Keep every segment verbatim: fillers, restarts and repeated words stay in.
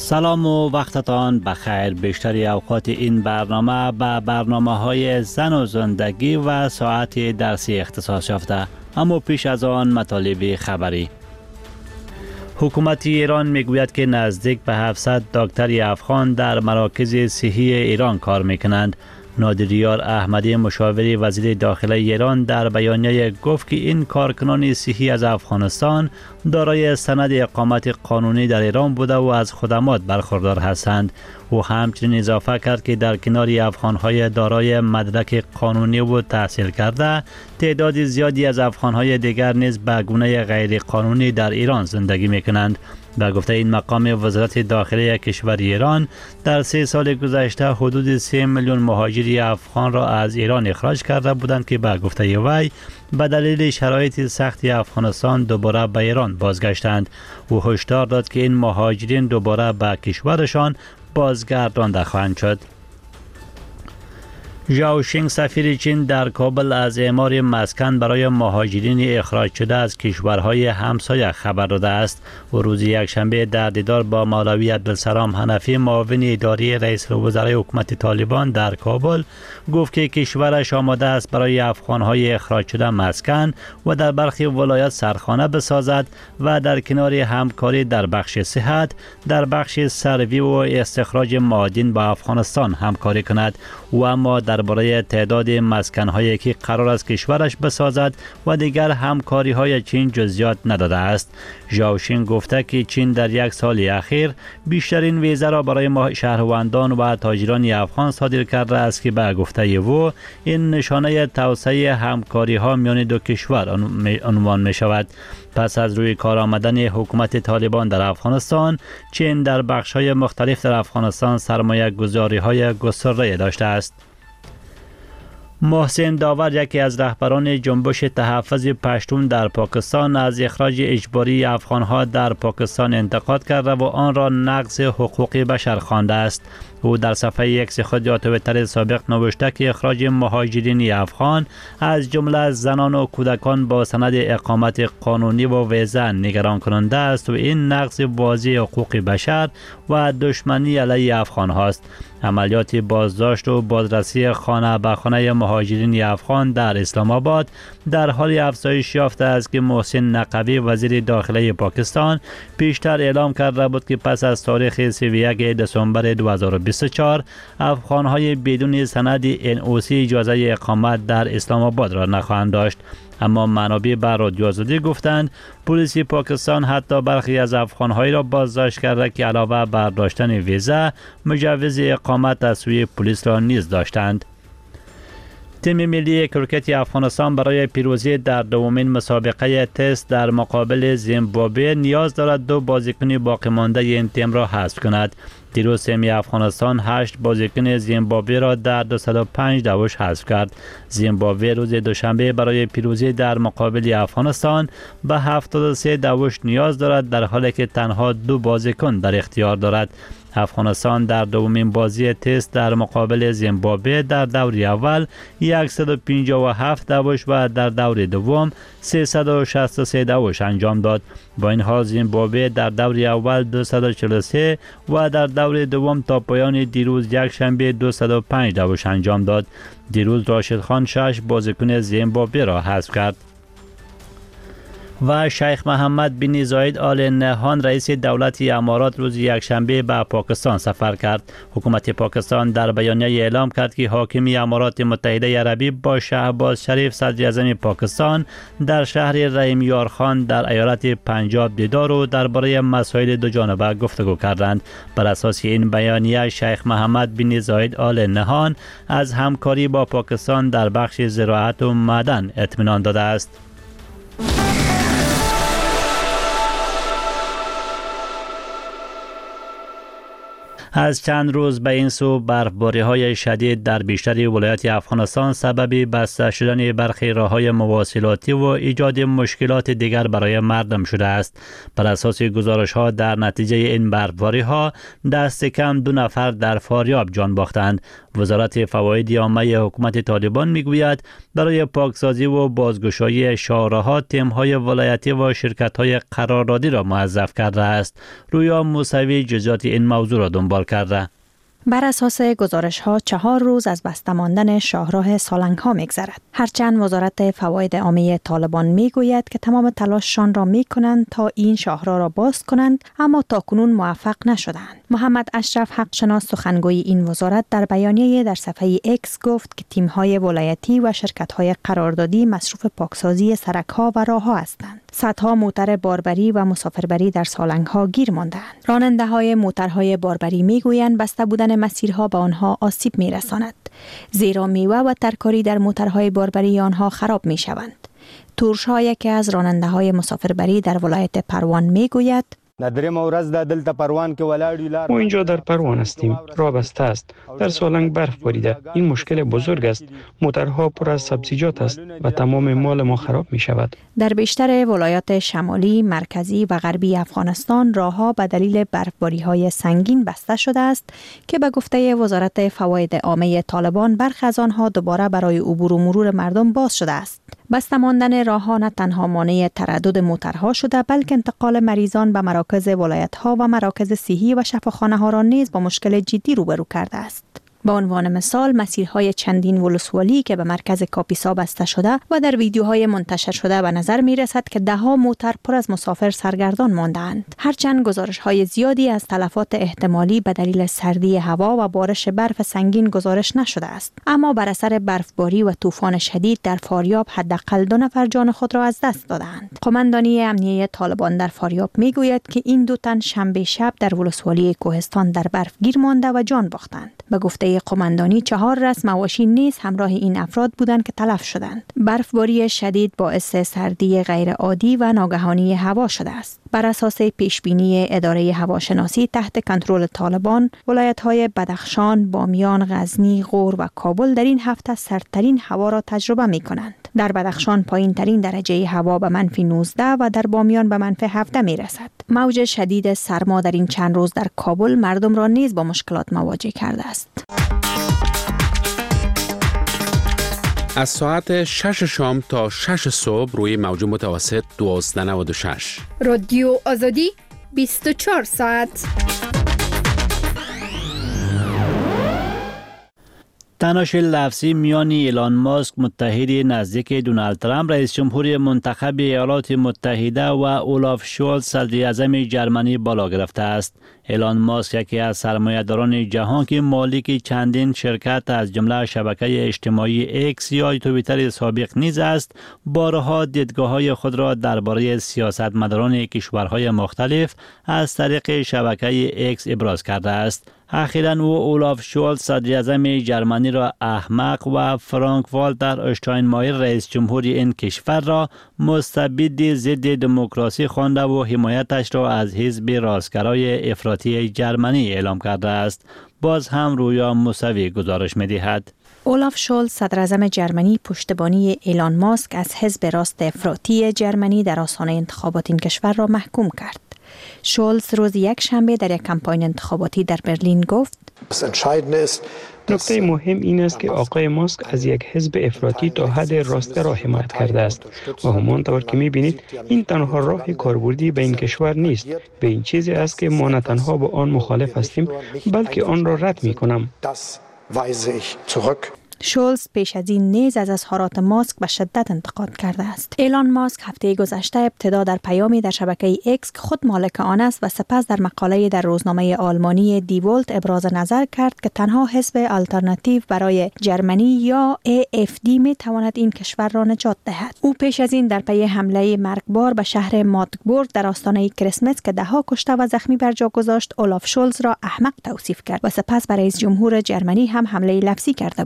سلام و وقتتان بخیر. بیشتری اوقات این برنامه به برنامه های زن و زندگی و ساعت درسی اختصاص یافته، اما پیش از آن مطالب خبری. حکومت ایران میگوید که نزدیک به هفتصد دکتر افغان در مراکز صحی ایران کار میکنند. نادریار احمدی مشاور وزیر داخله ایران در بیانیه گفت که این کارکنان صحی از افغانستان دارای سند اقامت قانونی در ایران بوده و از خدمات برخوردار هستند. او همچنین اضافه کرد که در کنار افغان‌های دارای مدرک قانونی و تحصیل کرده، تعداد زیادی از افغان‌های دیگر نیز به گونه غیر قانونی در ایران زندگی می‌کنند. به گفته این مقام وزارت داخله کشور ایران، در سه سال گذشته حدود سه میلیون مهاجر افغان را از ایران اخراج کرده بودند که به گفته وی به دلیل شرایط سخت افغانستان دوباره به ایران بازگشتند. او هشدار داد که این مهاجرین دوباره به کشورشان بازگردانده خواهند شد. ژائو شینگ سفیر چین در کابل از اعمار مسکن برای مهاجرین اخراج شده از کشورهای همسایه خبر داده است. و روز یکشنبه در دیدار با مولوی عبدالسلام حنفی معاون اداری رئیس الوزرای حکومت طالبان در کابل گفت که کشورش آماده است برای افغانهای اخراج شده مسکن و در برخی ولایات سرخانه بسازد و در کنار همکاری در بخش صحت، در بخش سروی و استخراج معادن با افغانستان همکاری کند. و اما درباره تعداد مسکن‌هایی که قرار است کشورش بسازد و دیگر همکاری‌های چین جزئیات نداده است. ژائو شینگ گفته که چین در یک سال اخیر بیشترین ویزه را برای شهروندان و تاجران افغان صادر کرده است که به گفته او این نشانه توسعه همکاری‌ها میان دو کشور عنوان می شود. پس از روی کار آمدن حکومت طالبان در افغانستان، چین در بخش‌های مختلف در افغانستان سرمایه گذاری‌های گسترده داشته است. محسن داور، یکی از رهبران جنبش تحفظ پشتون در پاکستان، از اخراج اجباری افغانها در پاکستان انتقاد کرده و آن را نقض حقوق بشر خوانده است. او در صفحه اکس خود یا توییتر سابق نوشته که اخراج مهاجرین افغان از جمله زنان و کودکان با سند اقامت قانونی و ویزه نگران کننده است و این نقض واضح حقوق بشر و دشمنی علیه افغان هاست. عملیات بازداشت و بازرسی خانه به خانه مهاجرین افغان در اسلام آباد در حال افزایش یافته است که محسن نقوی، وزیر داخله پاکستان، پیشتر اعلام کرده بود که پس از تاریخ سی و یک دسامبر دو هزار و بیست و چهار افغان‌های بدون سند ان او سی اجازه اقامت در اسلام آباد را نخواهند داشت. اما منابع به رادیو آزادی گفتند پلیس پاکستان حتی برخی از افغان‌هایی را بازداشت کرده که علاوه بر داشتن ویزه، مجوز اقامت از سوی پلیس را نیز داشتند. تیم ملی کریکت افغانستان برای پیروزی در دومین مسابقه تست در مقابل زیمبابوه نیاز دارد دو بازیکن باقی مانده این تیم را حذف کند. دیروز تیم افغانستان هشت بازیکن زیمبابوه را در دویست و پنج دوش حذف کرد. زیمبابوه روز دوشنبه برای پیروزی در مقابل افغانستان به هفتاد و سه دوش نیاز دارد، در حالی که تنها دو بازیکن در اختیار دارد. افغانستان در دومین بازی تست در مقابل زیمبابوه در دور اول صد و پنجاه و هفت دوش و در دور دوم سیصد و شصت و سه دوش انجام داد. با این حال زیمبابوه در دور اول دویست و چهل و سه و در دور دوم تا پایان دیروز یک شنبه دویست و پنج دوش انجام داد. دیروز راشد خان شش بازیکن زیمبابوه را حذف کرد. و شیخ محمد بن زاید آل نهیان، رئیس دولت امارات، روز یکشنبه به پاکستان سفر کرد. حکومت پاکستان در بیانیه اعلام کرد که حاکم امارات متحده عربی با شهباز شریف صدر اعظم پاکستان در شهر رحیم یار خان در ایالت پنجاب دیدار و درباره مسائل دو جانبه گفتگو کردند. بر اساس این بیانیه شیخ محمد بن زاید آل نهیان از همکاری با پاکستان در بخش زراعت و معدن اطمینان داده است. از چند روز به این سو برفباری‌های شدید در بیشتر ولایات افغانستان سبب بسته شدن برخی راه‌های مواصلاتی و ایجاد مشکلات دیگر برای مردم شده است. بر اساس گزارش‌ها در نتیجه این برفباری‌ها دست کم دو نفر در فاریاب جان باختند. وزارت فواید عامه حکومت طالبان میگوید برای پاکسازی و بازگشایی شاهراه‌ها تیم‌های ولایتی و شرکت‌های قراردادی را موظف کرده است. رویا موسوی جزئیات این موضوع را دنبال کرده. بر اساس گزارش ها چهار روز از بسته ماندن شاهراه سالنگ ها میگذرد. هرچند وزارت فواید عامه طالبان میگوید که تمام تلاششان را میکنند تا این شاهراه را باز کنند، اما تاکنون موفق نشدند. محمد اشرف حقشناس سخنگوی این وزارت در بیانیه در صفحه اکس گفت که تیم های ولایتی و شرکت های قراردادی مصروف پاکسازی سرک ها و راه ها هستند. صدها موتر باربری و مسافربری در سالنگ ها گیر ماندند. راننده های موترهای باربری میگویند بسته بودن مسیرها به آنها آسیب میرساند، زیرا میوه و ترکاری در موترهای باربری آنها خراب می شوند. تورشا یکی از راننده های مسافربری در ولایت پروان میگوید ما اینجا در پروان هستیم. راه بسته است. در سالنگ برف باریده. این مشکل بزرگ است. موترها پر از سبزیجات است و تمام مال ما خراب می شود. در بیشتر ولایات شمالی، مرکزی و غربی افغانستان راهها به دلیل برفباری‌های سنگین بسته شده است که به گفته وزارت فواید عامه طالبان برخی از آنها دوباره برای عبور و مرور مردم باز شده است. بسته ماندن راه‌ها نه تنها مانع تردد موترها شده، بلکه انتقال مریضان به مراکز ولایت‌ها و مراکز صحی و شفاخانه‌ها را نیز با مشکل جدی روبرو کرده است. به عنوان مثال مسیرهای چندین ولسوالی که به مرکز کاپیسا بسته شده و در ویدیوهای منتشر شده به نظر می رسد که ده ها موتر پر از مسافر سرگردان ماندند. هرچند گزارش‌های زیادی از تلفات احتمالی به دلیل سردی هوا و بارش برف سنگین گزارش نشده است، اما بر اثر برفباری و طوفان شدید در فاریاب حداقل دو نفر جان خود را از دست دادند. قماندانی امنیه طالبان در فاریاب می گوید که این دو تن شنبه شب در ولسوالی کوهستان در برف گیر مانده و جان باختند. به گفته قماندانی چهار رس مواشی نیز همراه این افراد بودند که تلف شدند. برفباری شدید باعث سردی غیر عادی و ناگهانی هوا شده است. بر اساس پیشبینی اداره هواشناسی تحت کنترل طالبان، ولایت‌های بدخشان، بامیان، غزنی، غور و کابل در این هفته سردترین هوا را تجربه می‌کنند. در بدخشان پایین‌ترین درجه هوا به منفی نوزده و در بامیان به منفی هفده می‌رسد. موج شدید سرما در این چند روز در کابل مردم را نیز با مشکلات مواجه کرده است. از ساعت شش شام تا شش صبح روی موج متوسط دوازده نود و شش. رادیو آزادی بیست و چهار ساعت. تنش لفظی میان ایلان ماسک متحد نزدیک دونالد ترامپ رئیس جمهور منتخب ایالات متحده و اولاف شولز صدر اعظم جرمنی بالا گرفته است. ایلان ماسک یکی از سرمایه‌داران جهان که مالک چندین شرکت از جمله شبکه اجتماعی اکس یا توییتر سابق نیز است، بارها دیدگاه‌های خود را درباره سیاستمداران کشورهای مختلف از طریق شبکه اکس ابراز کرده است. اخیراً او اولاف شولز صدر اعظم جرمنی را احمق و فرانک والتر اشتاینمایر رئیس جمهور این کشور را مستبد ضد دموکراسی خوانده و حمایتش را از حزب راستگرای افراطی جرمنی اعلام کرده است. باز هم رویا موسوی گزارش می‌دهد. اولاف شولز صدر اعظم جرمنی پشتیبانی ایلان ماسک از حزب راست افراطی جرمنی در آستانه انتخابات این کشور را محکوم کرد. شولز روز یک شنبه در یک کمپاین انتخاباتی در برلین گفت: نکته مهم این است که آقای ماسک از یک حزب افراطی تا حد راستگرا حمایت کرده است و همانطور که می‌بینید این تنها راه کاربردی به این کشور نیست. به این چیزی است که ما نه تنها با آن مخالف هستیم بلکه آن را رد می‌کنم. شولز پیش از این نیز از اظهارات ماسک به شدت انتقاد کرده است. ایلان ماسک هفته گذشته ابتدا در پیامی در شبکه ایکس که خود مالک آن است و سپس در مقاله در روزنامه آلمانی دی ولت ابراز نظر کرد که تنها حزب آلترناتیو برای جرمنی یا ای اف دی می تواند این کشور را نجات دهد. او پیش از این در پی حمله مرگبار به شهر ماگدبورگ در آستانه کریسمس که دهها کشته و زخمی بر جا گذاشت، اولاف شولز را احمق توصیف کرد و سپس به رئیس جمهور جرمنی هم حمله لفظی کرده بود. ایلان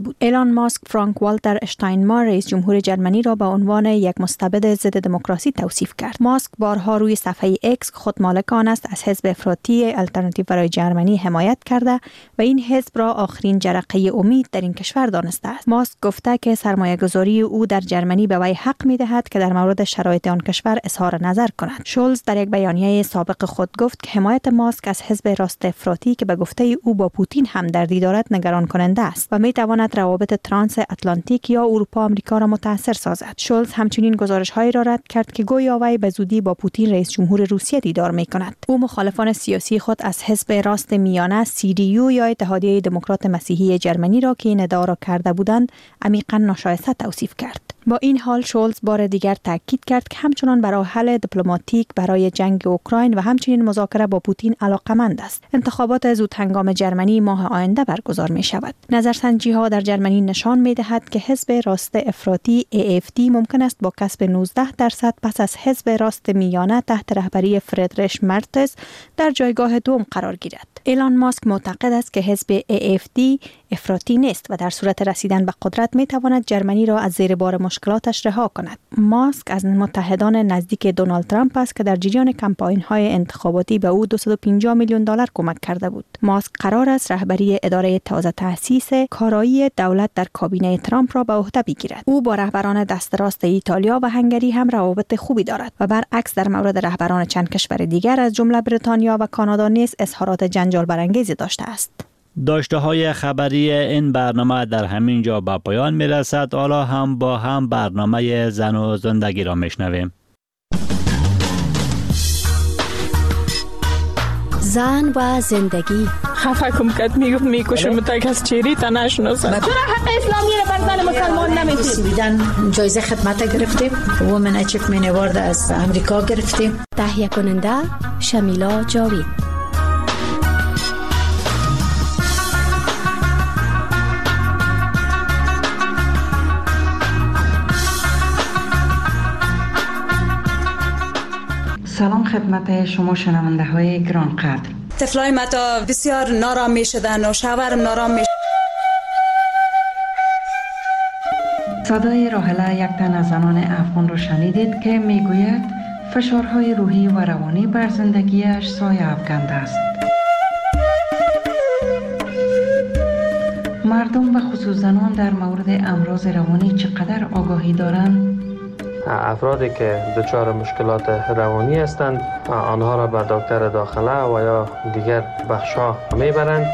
ایلان ماسک فرانک والتر اشتاینمار رئیس جمهور جرمنی را به عنوان یک مستبد ضد دموکراسی توصیف کرد. ماسک بارها روی صفحه اکس خود مالک آن است از حزب افراطی آلترناتیو برای جرمنی حمایت کرده و این حزب را آخرین جرقه امید در این کشور دانسته است. ماسک گفته که سرمایه‌گذاری او در جرمنی به وی حق می‌دهد که در مورد شرایط آن کشور اظهار نظر کند. شولز در یک بیانیه سابق خود گفت که حمایت ماسک از حزب راست افراطی که به گفته او با پوتین همدردی دارد نگران کننده است و می‌تواند روابط ترانس اتلانتیک یا اروپا آمریکا را متاثر سازد. شولز همچنین گزارش‌هایی را رد کرد که گویا وی به زودی با پوتین رئیس جمهور روسیه دیدار می‌کند. او مخالفان سیاسی خود از حزب راست میانه سی دی یو یا اتحادیه دموکرات مسیحی جرمنی را که این ادعا را کرده بودند عمیقاً ناشایسته توصیف کرد. با این حال شولز بار دیگر تاکید کرد که همچنان برای حل دیپلماتیک برای جنگ اوکراین و همچنین مذاکره با پوتین علاقمند است. انتخابات زود هنگام جرمنی ماه آینده برگزار می شود. نظرسنجی‌ها در جرمنی نشان می دهد که حزب راست افراطی ای اف دی ممکن است با کسب نوزده درصد پس از حزب راست میانه تحت رهبری فریدریش مرتز در جایگاه دوم قرار گیرد. ایلان ماسک معتقد است که حزب ای اف دی افراطی نیست و در صورت رسیدن به قدرت می تواند جرمنی را از زیر بار مشکلاتش رها کند. ماسک از متحدان نزدیک دونالد ترامپ است که در جریان کمپاین‌های انتخاباتی به او دویست و پنجاه میلیون دلار کمک کرده بود. ماسک قرار است رهبری اداره تازه تأسیس کارایی دولت در کابینه ترامپ را به عهده بگیرد. او با رهبران دست راست ایتالیا و هنگری هم روابط خوبی دارد و برعکس در مورد رهبران چند کشور دیگر از جمله بریتانیا و کانادا نیز اظهارات جنجال برانگیزی داشته است. داشته های خبری این برنامه در همین جا به پایان می رسد. حالا هم با هم برنامه زن و زندگی را می شنویم. زن و زندگی. خفه کم کد میگفت میکشم تک از چیری تا نشناسم. چرا حق اسلامی رو بر زن مسلمان نمیدید؟ بیدن جایزه خدمت گرفتیم. وومن اچیومنت اوارد از امریکا گرفتیم. تهیه کننده شمیلا جاوید. سلام خدمت شما شنونده های گرانقدر. طفلای ما تا بسیار نارام می شدن و شوهرم نارام می صدای راحله یک تن از زنان افغان رو شنیدید که می گوید فشارهای روحی و روانی بر زندگیش سایه افکنده است. مردم و خصوص زنان در مورد امراض روانی چقدر آگاهی دارند؟ افرادی که دچار مشکلات روانی هستند آنها را به دکتر داخله و یا دیگر بخش‌ها میبرند.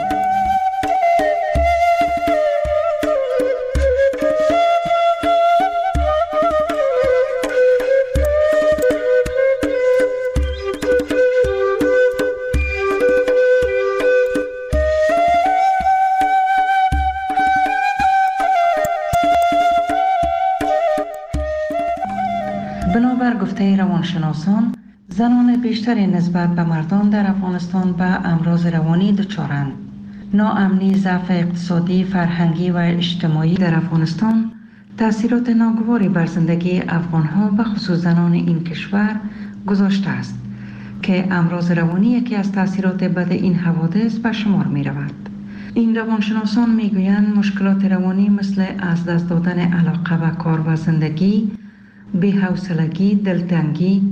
بنابر گفته روانشناسان، زنان بیشتری نسبت به مردان در افغانستان به امراض روانی دچارند. ناامنی، ضعف اقتصادی، فرهنگی و اجتماعی در افغانستان تأثیرات ناگواری بر زندگی افغانها و خصوص زنان این کشور گذاشته است که امراض روانی یکی از تأثیرات بد این حوادث به شمار می رود. این روانشناسان می گویند مشکلات روانی مثل از دست دادن علاقه به کار و زندگی، بی‌حوصلگی، دلتنگی،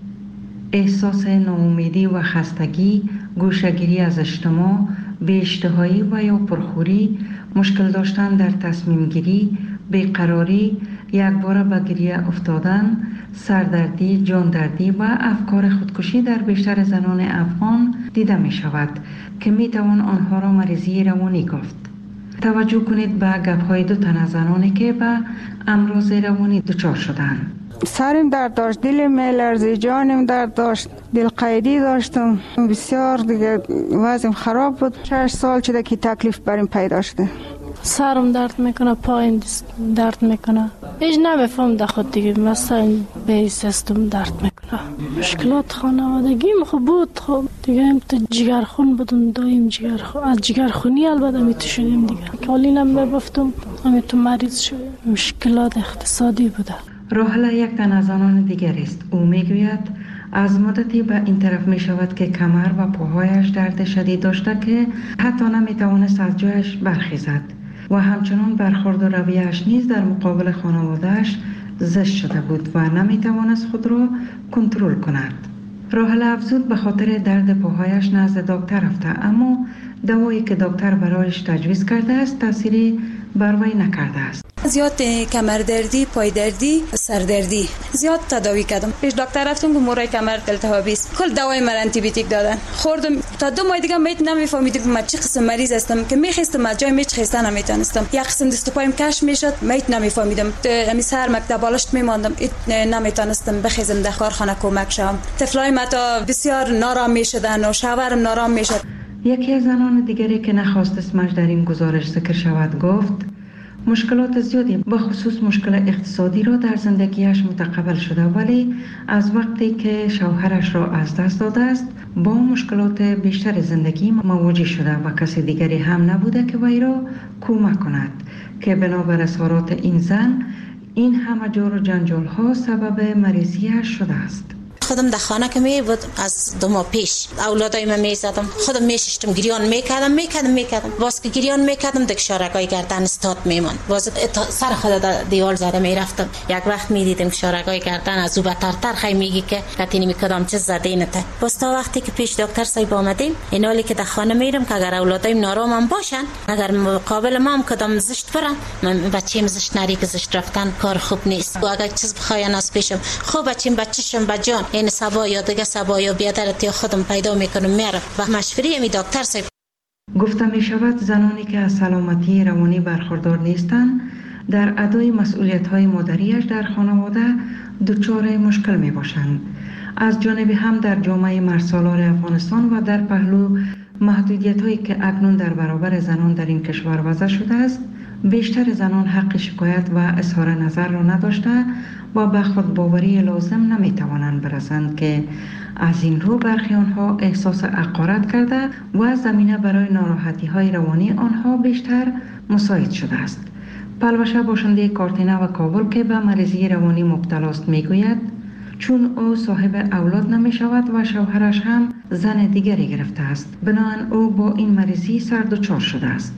احساس ناامیدی و خستگی، گوشه‌گیری از اجتماع، بی‌اشتهایی و یا پرخوری، مشکل داشتن در تصمیم گیری، بیقراری، یکباره به گریه افتادن، سردردی، جاندردی و افکار خودکشی در بیشتر زنان افغان دیده می شود که می توان آنها را مریضی روانی گفت. توجه کنید به گپ‌های دو تن از زنانی که به امراض روانی دچار شدند. سرم درد داشت، دلم میلرزید، جانم درد داشت، دلقیدی داشتم، بسیار دیگه وضعم خراب بود. شش سال شده که تکلیف بریم پیدا شده. سرم درد میکنه، پایم درد میکنه، هیچ نمیفهم در خود دیگه، مثلا به سیستم درد میکنه. مشکلات خانوادگیم خوب بود، خب دیگه هم تو جگرخون بودم، دایم جگرخون، از جگرخونی البته میتو شدیم دیگه، کالینم میبفتم، همیتو مریض شدیم. مشکلات اقتصادی بوده. راحله یک تن از زنان دیگر است. او میگوید از مدتی به این طرف می شود که کمر و پاهایش درد شدید داشته که حتی نمی توانست از جایش برخیزد. و همچنان برخورد و رویه‌اش نیز در مقابل خانواده‌اش زشت شده بود و نمی‌توانست خود را کنترل کند. راحله افزود به خاطر درد پاهایش نزد دکتر رفته، اما دوایی که دکتر برایش تجویز کرده است تأثیری بر وی نکرده است. زیاد کمر دردی، پای دردی، سر دردی زیاد تداوی کردم. پیش دکتر رفتم که مورای کمر التهابی است. کل دوای من آنتی بیوتیک دادن. خوردم تا دو ماه دیگه میت نمیفهمیدم من چه قسم مریض هستم که میخواستم از جای میچ خسته نمیتونستم. یک قسم دست و پایم کش میشد، میت نمیفهمیدم. امی سر مکتب بالشت میماندم، نمیتونستم بخیزم در کارخانه کمک شم. طفلای ما تا بسیار نارام میشدن و شوهرم نارام میشد. یکی از زنان دیگری که نخواست اسمش در این گزارش ذکر شود گفت مشکلات زیادی به خصوص مشکل اقتصادی را در زندگیش متقبل شده، ولی از وقتی که شوهرش را از دست داده است با مشکلات بیشتر زندگی مواجه شده و کسی دیگری هم نبوده که وی را کمک کند که بنابر اظهارات این زن این همه جور و جنجال ها سبب مریضیش شده است. خودم در خانه که می بود از دو ماه پیش اولادای من می زدم، خودم می ششتم گریان میکردم میکردم میکردم باز که گریان میکردم دک شارگای گردن استاد میمان، باز سر خود در دیوال زده میرفتم. یک وقت میدیدم شارگای گردن از او بدترتر خی میگی که کتی میکردم چه زده اینته. باز تا وقتی که پیش دکتر صاحب آمدیم این حالی که در خانه میرم که اگر اولادایم نارامم باشن، اگر مقابل ما هم کدام زشت برن، من بچه‌م زشت نری که زشت رفتن کار خوب نیست و اگر چیز بخواین از پیشم خوب بچه‌م بچه‌شم بجان این سبا یا دیگه سبا یا بیادرتی خودم پیدا میکنم میرم و مشوری می دکتر صاحب. گفته می شود زنانی که از سلامتی روانی برخوردار نیستند در ادای مسئولیت های مادریش در خانواده دچار مشکل می باشند. از جانب هم در جامعه مرسالار افغانستان و در پهلو محدودیت هایی که اکنون در برابر زنان در این کشور وضع شده است، بیشتر زنان حق شکایت و اظهار نظر را نداشته و به خود باوری لازم نمی توانند برسند که از این رو برخی آنها احساس حقارت کرده و زمینه برای ناراحتی های روانی آنها بیشتر مساعد شده است. پلوشه باشنده کارتینه و کابل که به مریضی روانی مبتلا است میگوید چون او صاحب اولاد نمی شود و شوهرش هم زن دیگری گرفته است، بنابراین او با این مریضی سر دچار شده است.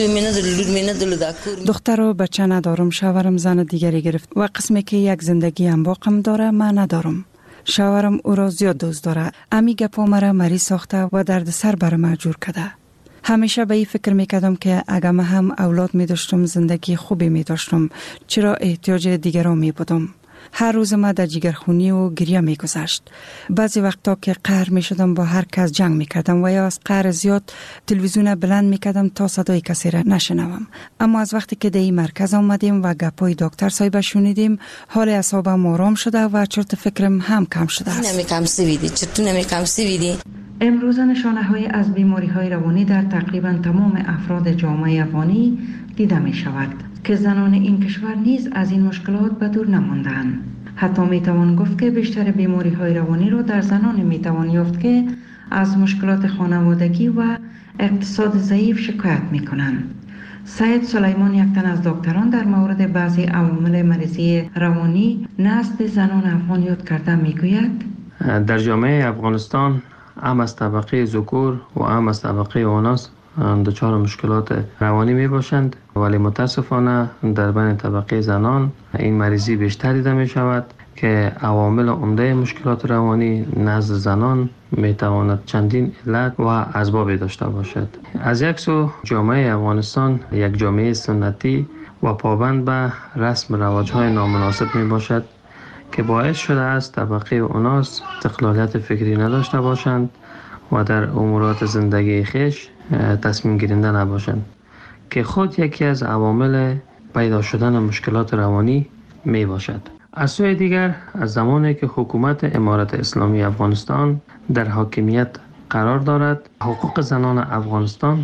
دختر و بچه ندارم، شوهرم زن دیگری گرفت و قسمی که یک زندگی انباقم داره من ندارم. شوهرم او را زیاد دوست داره، امی گپا مرا مریض ساخته و درد سر بر ما جور کرده. همیشه به این فکر میکردم که اگر من هم اولاد می داشتم زندگی خوبی می داشتم، چرا احتیاج دیگران می بودم. هر روز ما در جگرخونی و گریه می گذشت. بعضی وقتا که قهر می شدم با هر کس جنگ می کردم و یا از قهر زیاد تلویزیون بلند می کردم تا صدای کسی را نشنوم. اما از وقتی که در این مرکز آمدیم و گپای دکتر صاحب شنیدیم، حال اعصابم آرام شده و چرت فکرم هم کم شده است. نمی کم سویدی چطور نمی کم سویدی امروز نشانه های از بیماری های روانی در تقریبا تمام افراد جامعه افغانی دیده می شود که زنان این کشور نیز از این مشکلات به دور نماندند. حتی می توان گفت که بیشتر بیماری های روانی را در زنان می توان یافت که از مشکلات خانوادگی و اقتصاد ضعیف شکایت می کنند. سید سلیمان یک تن از دکتران در مورد بعضی عوامل مریضی روانی نزد زنان افغان یاد کرده می گوید در جامعه افغانستان هم از طبقه ذکور و هم از طبقه اناث دچار مشکلات روانی می باشند، ولی متاسفانه در بین طبقه زنان این مریضی بیشتر دیده می شود که عوامل عمده مشکلات روانی نزد زنان می تواند چندین علت و اسباب داشته باشد. از یک سو جامعه افغانستان یک جامعه سنتی و پابند به رسم رواج‌های نامناسب می باشد که باعث شده است طبقه اناث استقلالیت فکری نداشته باشند و در امورات زندگی خیش تصمیم گیرنده نباشند که خود یکی از عوامل پیدا شدن مشکلات روانی می باشد. از سوی دیگر از زمانی که حکومت امارت اسلامی افغانستان در حاکمیت قرار دارد، حقوق زنان افغانستان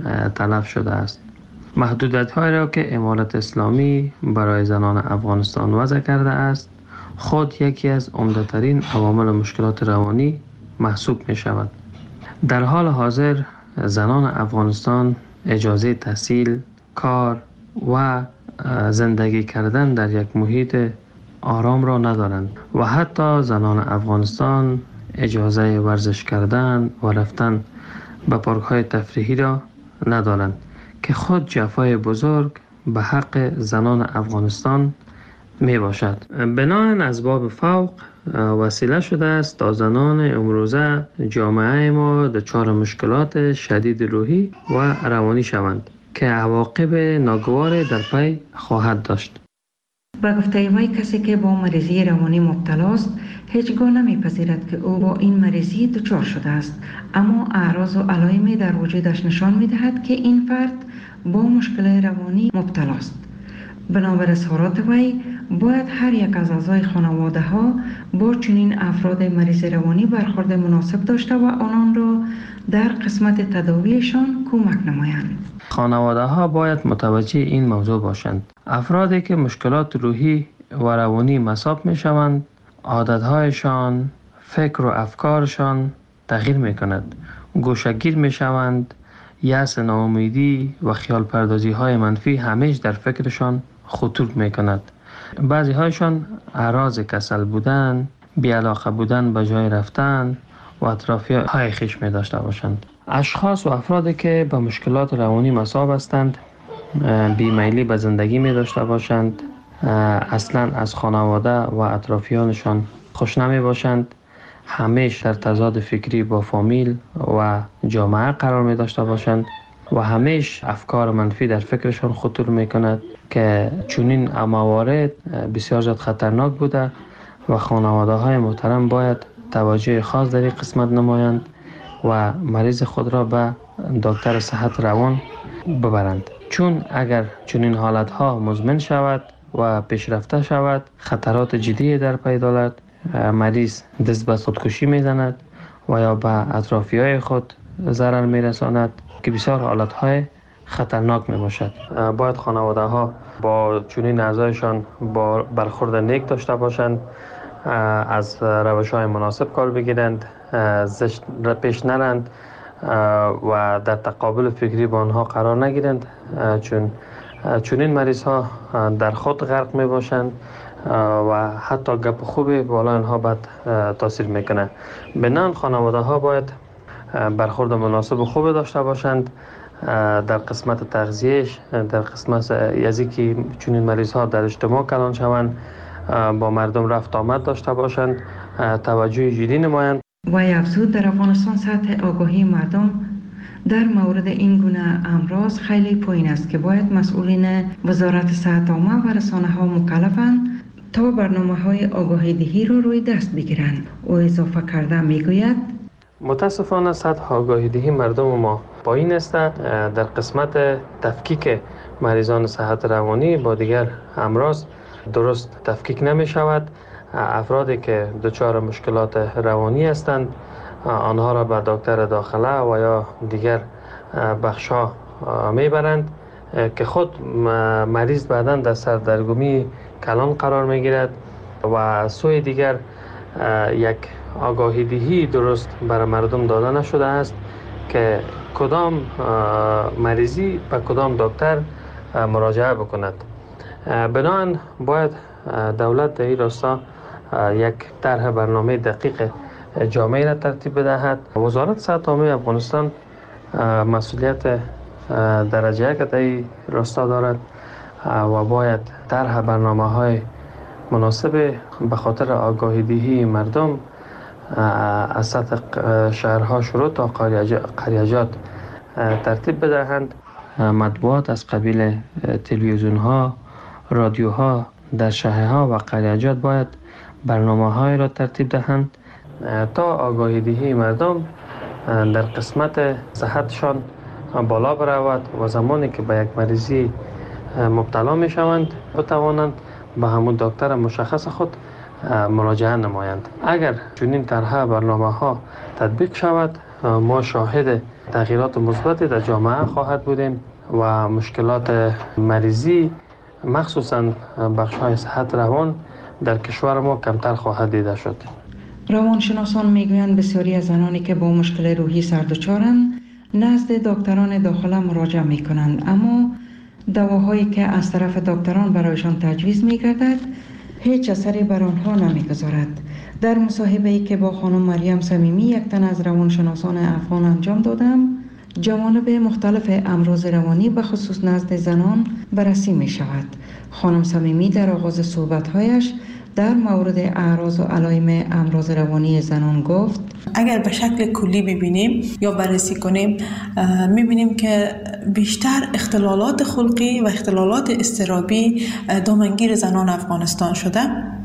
تلف شده است. محدودیت‌هایی را که امارت اسلامی برای زنان افغانستان وضع کرده است خود یکی از عمده‌ترین عوامل مشکلات روانی محسوب می شود. در حال حاضر زنان افغانستان اجازه تحصیل، کار و زندگی کردن در یک محیط آرام را ندارند و حتی زنان افغانستان اجازه ورزش کردن و رفتن به پارک‌های تفریحی را ندارند که خود جفای بزرگ به حق زنان افغانستان می باشد. بناهن اسباب فوق وسیله شده است تا زنان امروزه جامعه ما دچار مشکلات شدید روحی و روانی شوند که عواقب ناگوار در پی خواهد داشت. با گفته وی کسی که با مریضی روانی مبتلاست هیچگاه نمیپذیرد که او با این مریضی دچار شده است، اما اعراض و علائمی در وجودش نشان میدهد که این فرد با مشکل روانی مبتلاست. بنابر اظهارات وی باید هر یک از اعضای خانواده ها با چنین افراد مریض روانی برخورد مناسب داشته و آنان را در قسمت تداویشان کمک نمایند. خانواده ها باید متوجه این موضوع باشند. افرادی که مشکلات روحی و روانی مصاب می شوند، عادتهایشان، فکر و افکارشان تغییر می کند. گوشه‌گیر می شوند، یأس، ناامیدی و خیال پردازی های منفی همیشه در فکرشان خطور می کند. بعضی هایشان اعراض کسل بودن، بی‌علاقه بودن به جای رفتن و اطرافی های خیش می داشته باشند. اشخاص و افرادی که به مشکلات روانی مصاب هستند بیمیلی به زندگی می داشته باشند، اصلا از خانواده و اطرافیانشان خوش نمی باشند، همیشه در تضاد فکری با فامیل و جامعه قرار می داشته باشند و همیشه افکار منفی در فکرشان خطور می کند که چنین موارد بسیار زیاد خطرناک بوده و خانواده های محترم باید توجه خاص در این قسمت نمایند و مریض خود را به دکتر صحت روان ببرند، چون اگر چنین حالت ها مزمن شود و پیشرفته شود خطرات جدی در پی دارد. مریض دست به خودکشی میزند و یا به اطرافی های خود ضرر میرساند که بسیار حالت های خطرناک می باشد. باید خانواده ها با چنین اعضایشان با برخورد نیک داشته باشند، از روش های مناسب کار بگیرند، زشت پیش نرند و در تقابل فکری با آنها قرار نگیرند، چون چنین مریض ها در خود غرق می باشند و حتی گپ خوبی بالا آنها بد تاثیر میکنه. بنان خانواده ها باید برخورد مناسب و خوب داشته باشند در قسمت تغذیهش، در قسمت یزی که چنین مریض ها در اجتماع کلان شوند، با مردم رفت آمد داشته باشند، توجه جدی نمایند. و افزود در افغانستان سطح آگاهی مردم در مورد این گونه امراض خیلی پایین است که باید مسئولین وزارت صحت عامه و رسانه ها مکلفند تا برنامه های آگاهی دهی را روی دست بگیرند. او اضافه کرده میگوید متاسفانه سطح آگاهی دهی مردم ما پایین است. در قسمت تفکیک مریضان صحت روانی با دیگر امراض درست تفکیک نمی شود. افرادی که دچار مشکلات روانی هستند آنها را به دکتر داخله و یا دیگر بخش‌ها میبرند که خود مریض بعداً در سردرگمی کلان قرار میگیرد و سوی دیگر یک آگاهی دهی درست برای مردم داده نشده است که کدام مریضی به کدام دکتر مراجعه بکند. بنابراین باید دولت در این راستا یک طرح برنامه دقیق جامعی را ترتیب بدهد. وزارت صحت عامه افغانستان مسئولیت درجه یک در این راستا دارد و باید طرح برنامه های مناسب به خاطر آگاهی دهی مردم از سطح شهرها شروع تا قریجات ترتیب بدهند. مطبوعات از قبیل تلویزیون ها، رادیو ها در شهرها و قریجات باید برنامه های را ترتیب دهند تا آگاهی دهی مردم در قسمت صحتشان بالا برود و زمانی که به یک مریضی مبتلا می شوند بتوانند به همون دکتر مشخص خود مراجعه نمایند. اگر چنین طرح برنامه ها تطبیق شود ما شاهد تغییرات مثبتی در جامعه خواهد بودیم و مشکلات مریضی مخصوصاً بخش های صحت روان در کشور ما کمتر خواهد دیده شد. روانشناسان میگویند بسیاری از زنانی که با مشکل روحی سردچارند نزد دکتران داخله مراجعه میکنند، اما دواهایی که از طرف دکتران برایشان تجویز میگردد هیچ اثری بر آنها نمیگذارد. در مصاحبه‌ای که با خانم مریم صمیمی یک تن از روانشناسان افغان انجام دادم جوانب مختلف امراض روانی به خصوص نزد زنان بررسی می شود. خانم صمیمی در آغاز صحبت‌هایش در مورد اعراض و علائم امراض روانی زنان گفت: اگر به شکل کلی ببینیم یا بررسی کنیم میبینیم که بیشتر اختلالات خلقی و اختلالات اضطرابی دامنگیر زنان افغانستان شده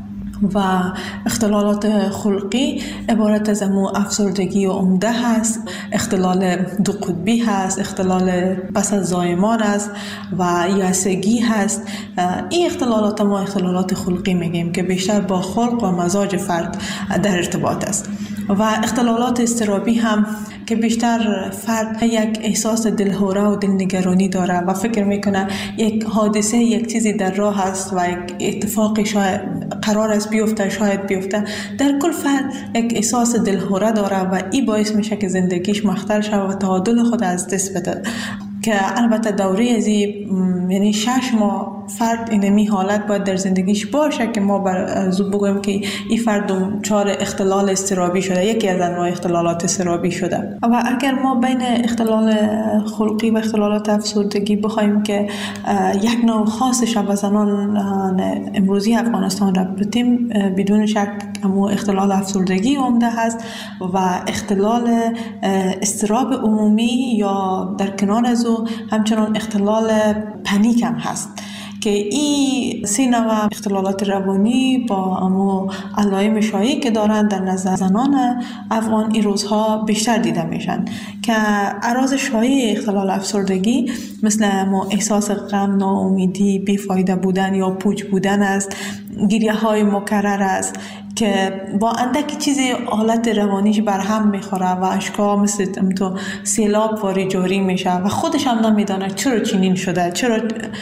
و اختلالات خلقی عبارت از امو افسردگی و عمده هست، اختلال دو قطبی هست، اختلال پس از زایمان است و یائسگی هست. این اختلالات ما اختلالات خلقی میگیم که بیشتر با خلق و مزاج فرد در ارتباط است. و اختلالات اضطرابی هم که بیشتر فرد یک احساس دلهوره و دلنگرانی داره و فکر میکنه یک حادثه یک چیزی در راه است و یک اتفاقی شاید قرار است بیفته، شاید بیفته. در کل فرد یک احساس دلهوره داره و این باعث میشه که زندگیش مختل شود و تعادل خود از دست بده. که البته دوره ازی یعنی شش ماه فرد اینمی حالت باید در زندگیش باشه که ما بر زود بگویم که این فرد دچار اختلال اضطرابی شده، یکی از انواع اختلالات اضطرابی شده. و اگر ما بین اختلال خلقی و اختلالات افسردگی بخوایم که یک نوع خاص شب زنان امروزی افغانستان را بتیم، بدون شک امو اختلال افسردگی عمده هست و اختلال اضطراب عمومی یا در کنار از او همچنان اختلال پنیک هم هست که این سه نوع اختلالات روانی با امو علائم شایعی که دارند در نظر زنان افغان این روزها بیشتر دیده میشن که اعراض شایع اختلال افسردگی مثل امو احساس غم، ناامیدی، بیفایده بودن یا پوچ بودن است، گریه های مکرر است که با اندکی چیزی حالت روانیش برهم میخوره و اشکا مثل تو سیلاب واری جاری میشه و خودش هم نمیدانه چرا چنین شده، چرا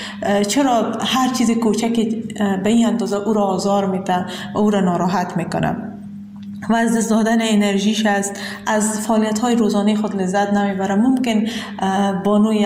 چرا هر چیز کوچکی به این اندازه او را آزار میده و او را ناراحت میکنه و از دست دادن انرژیش است، از فعالیت‌های روزانه خود لذت نمیبره. ممکن بانوی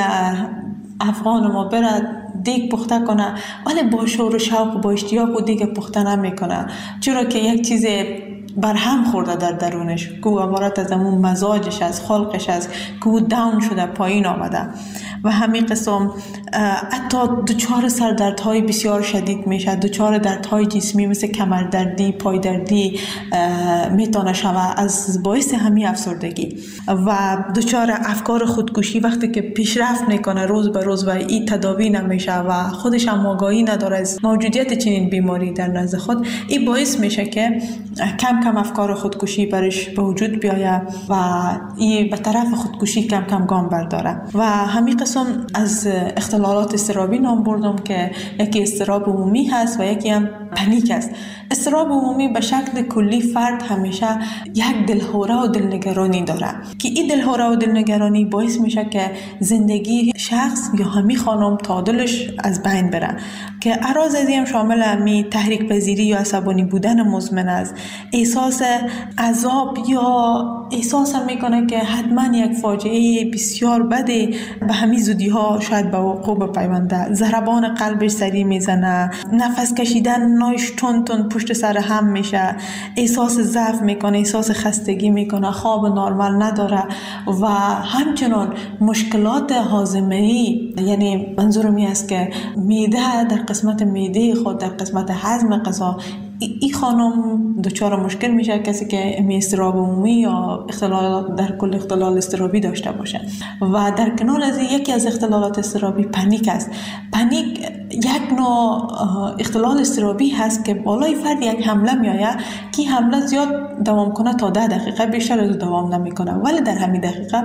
افغان ما برد دیگ پخته کنه ولی با شور و شوق و با اشتیاق و دیگ پخته نمیکنه، چرا که یک چیز برهم خورده در درونش که او عبارت از همون مزاجش از خلقش است که او داون شده، پایین آمده و همین قسم حتی دچار سردردهای بسیار شدید میشه، دچار دردهای جسمی مثل کمردردی، پایدردی میتونه شود از باعث همین افسردگی و دچار افکار خودکشی وقتی که پیشرفت میکنه روز به روز و این تداوی نمیشه و خودش هم آگاهی نداره از موجودیت چنین بیماری در نزد خود، این باعث میشه که کم کم افکار خودکشی برش به وجود بیاید و این به طرف خودکشی کم کم گام برداره. و همین قسم از اختلالات اضطرابی نام بردم که یکی اضطراب عمومی هست و یکی هم پنیک است. اضطراب عمومی به شکل کلی فرد همیشه یک دلهوره و دلنگرانی داره که این دلهوره و دلنگرانی باعث میشه که زندگی شخص یا همی خانم تعادلش از بین بره که اعراض از این شامل همی تحریک پذیری یا عصبانی بودن مزمن است، احساس عذاب یا احساس میکنه که حتما یک فاجعه بسیار بده به همین زودی ها شاید به وقوع بپیونده، ضربان قلبش سریع میزنه، نفس کشیدن نایش تون تون پشت سر هم میشه، احساس ضعف میکنه، احساس خستگی میکنه، خواب نرمال نداره و همچنان مشکلات هاضمه‌ای، یعنی منظورم این است که معده در قسمت معده خود در قسمت هضم غذا این خانم دچار مشکل میشه، کسی که اضطراب عمومی یا اختلال در کل اختلال اضطرابی داشته باشه. و در کنار از یکی از اختلالات اضطرابی پنیک است. پنیک یک نوع اختلال اضطرابی هست که بالای فرد یک حمله میآید که حمله زیاد دوام کنه تا ده دقیقه، بیشتر از دوام نمیکنه، ولی در همین دقیقه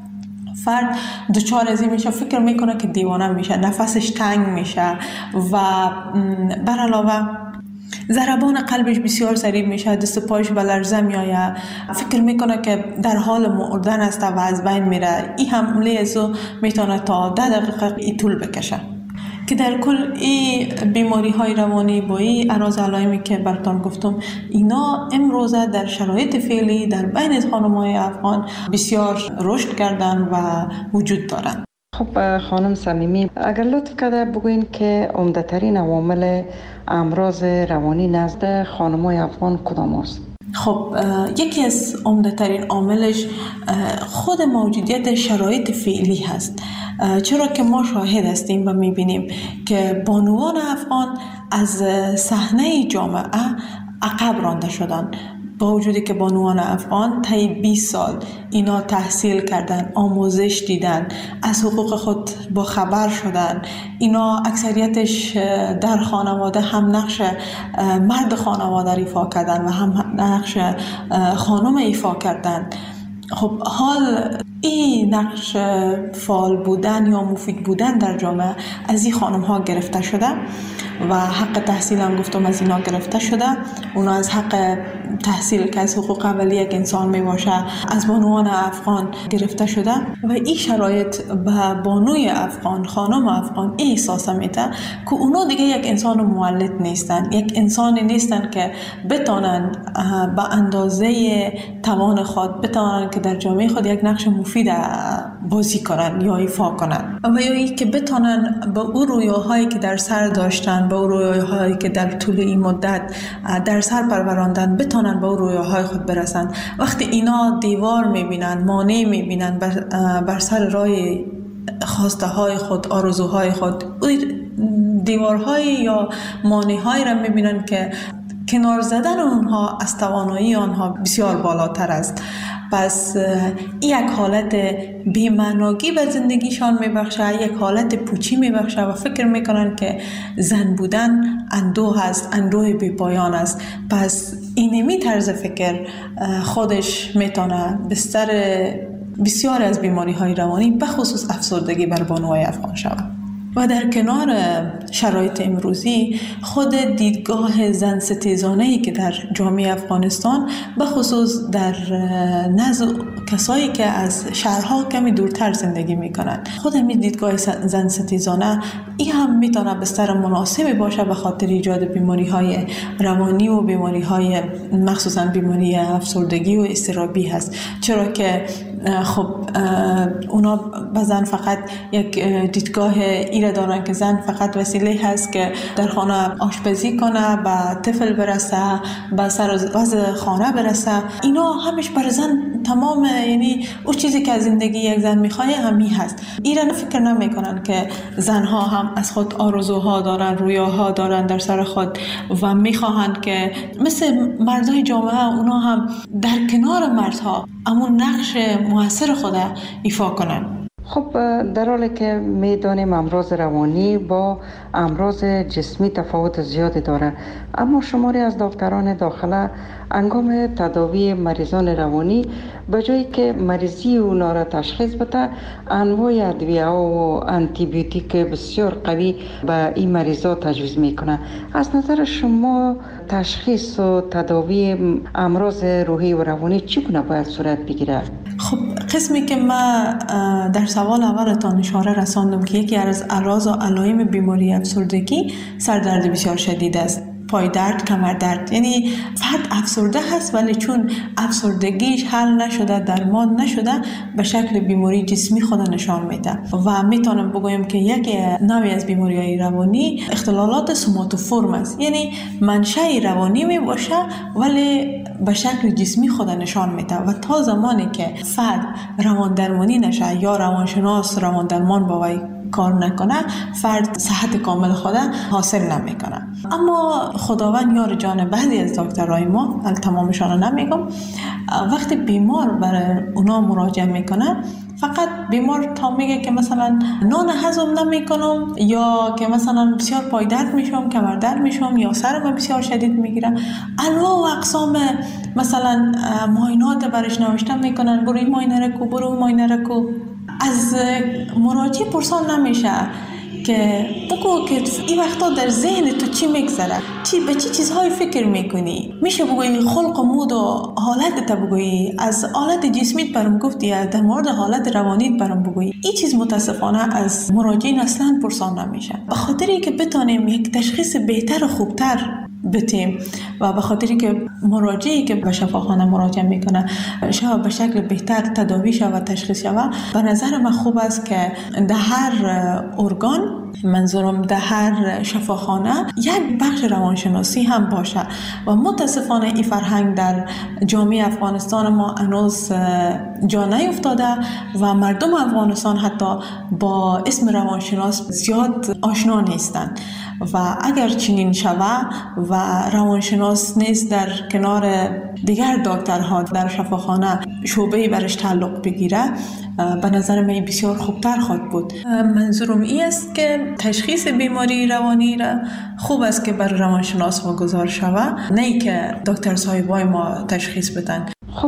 فرد دچار از این میشه، فکر میکنه که دیوانه میشه، نفسش تنگ میشه و بر علاوه ضربان قلبش بسیار سریع میشه، دست پایش به لرزه میآید، فکر میکنه که در حال مردن است و از بین میره. این حمله ازو میتونه تا ده دقیقه ای طول بکشه که در کل این بیماری های روانی با این اعراض علائمی که براتون گفتم اینا امروزه در شرایط فعلی در بین خانم‌های افغان بسیار رشد کردن و وجود دارند. خب خانم صمیمی، اگر لطف کرده بگوین که عمده ترین عوامل امراض روانی نزد خانم‌های افغان کدام است؟ خب یکی از عمده ترین عاملش خود موجودیت شرایط فعلی هست، چرا که ما شاهد هستیم و میبینیم که بانوان افغان از صحنه جامعه عقب رانده شدن. با وجودی که بانوان افغان طی بیست سال اینا تحصیل کردن، آموزش دیدن، از حقوق خود با خبر شدن، اینا اکثریتش در خانواده هم نقش مرد خانواده ایفا کردن و هم نقش خانم ایفا کردن. خب حال این نقش فعال بودن یا مفید بودن در جامعه از این خانم ها گرفته شده و حق تحصیل هم گفتم از اینا گرفته شده. اونا از حق تحصیل که از حقوق اولیه یک انسان می باشه از بانوان افغان گرفته شده و این شرایط به بانوی افغان، خانم افغان این احساس میده که اونا دیگه یک انسان مولد نیستن، یک انسانی نیستن که بتونن به اندازه توان خود بتونن که در جامعه خود یک نقش مفید بازی کنن یا ایفا کنن و یا ای که بتونن به اون رویاهایی که در سر داشتن، به اون رویاهایی که در طول این مدت در سر پروراندن بتونن به اون رویاهای خود برسن. وقتی اینا دیوار میبینن، مانع میبینن بر, بر سر راه خواسته های خود، آرزوهای خود، دیوارهای یا مانع های را میبینن که کنار زدن اونها از توانایی آنها بسیار بالاتر است. پس یک حالت بی‌معنایی به زندگیشان میبخشه، یک حالت پوچی میبخشه و فکر میکنن که زن بودن اندوه است، اندوه بی پایان است. پس اینمی طرز فکر خودش میتونه بستر بسیار از بیماری های روانی به خصوص افسردگی بر بانوهای افغان شود. و در کنار شرایط امروزی خود دیدگاه زن ستیزانه‌ای که در جامعه افغانستان به خصوص در نزد کسایی که از شهرها کمی دورتر زندگی میکنند، خود همین دیدگاه زن ستیزانه این هم میتونه بستر مناسبی باشه به خاطر ایجاد بیماری های روانی و بیماری های مخصوصا بیماری افسردگی و اضطرابی هست. چرا که خب اونا به زن فقط یک دیدگاه ایره دارن که زن فقط وسیله هست که در خانه آشپزی کنه، به طفل برسه، به سر وضع خانه برسه. اینا همش بر زن تمام، یعنی اون چیزی که از زندگی یک زن میخواه همین هست. ایران فکر نمیکنن که زنها هم از خود آرزوها دارن، رویاها دارن در سر خود و میخواهند که مثل مردای جامعه اونا هم در کنار مردها همون نقش موثر خود ایفا کنن. خب در حالی که میدانیم امراض روانی با امراض جسمی تفاوت زیادی داره، اما شماری از دکتران داخله انگام تداوی مریضان روانی به جایی که مریضی اونا را تشخیص بده، انواع ادویه و آنتی بیوتیک بسیار قوی به این مریضا تجویز میکنه. از نظر شما تشخیص و تداوی امراض روحی و روانی چگونه باید صورت بگیره؟ خب قسمی که ما در سوال اولتان اشاره رساندم که یکی از اعراض و علائم بیماری افسردگی سردرد بسیار شدید است، پای درد، کمر درد. یعنی فرد افسرده هست ولی چون افسردگیش حل نشده، درمان نشده، به شکل بیماری جسمی خود نشان میده و میتونم بگویم که یک نوعی از بیماری‌های روانی اختلالات سوماتوفورم است. یعنی منشأ روانی می باشه ولی به شکل جسمی خود نشان میده و تا زمانی که فرد روان درمانی نشه یا روانشناس روان درمان با وی کار نکنه، فرد صحت کامل خود حاصل نمیکنه. اما خداوند یار جان بعضی از دکترای ما، تمامشان نمیگم، وقتی بیمار برای اونا مراجعه میکنه فقط بیمار تا میگه که مثلا نان هضم نمیکنم یا که مثلا بسیار پای درد میشم، کمر درد میشم یا سرم بسیار شدید میگیره، انواع و اقسام مثلا معاینات برش نوشته میکنن، برو این معاینه رو کو، برو اون معاینه رو کو. از مراجع پرسان نمیشه که بگو که این وقتا در ذهن تو چی میگذره، چی به چی چیزهای فکر میکنی. میشه بگویی خلق و مود و حالت تا بگویی، از حالت جسمیت برام گفتی، در مورد حالت روانیت برام بگویی. این چیز متاسفانه از مراجعین اصلا پرسان نمیشه. به خاطر اینکه بتونیم یک تشخیص بهتر و خوبتر بتیم و به خاطری که مراجعی که به شفاخانه مراجعه میکنه شاید به شکل بهتر تداوی شود و تشخیص شود، به نظر من خوب است که در هر ارگان، منظورم در هر شفاخانه، یک بخش روانشناسی هم باشه و متاسفانه این فرهنگ در جامعه افغانستان ما هنوز جا نیفتاده و مردم افغانستان حتی با اسم روانشناس زیاد آشنا نیستند و اگر چنین شود و روانشناس نیست در کنار دیگر دکترها در شفاخانه شعبه‌ای برش تعلق بگیره، به نظر من بسیار خوبتر خواهد بود. منظورم این است که تشخیص بیماری روانی را خوب است که بر روانشناس واگذار شود، نه که دکتر صاحبای ما تشخیص بدن. خب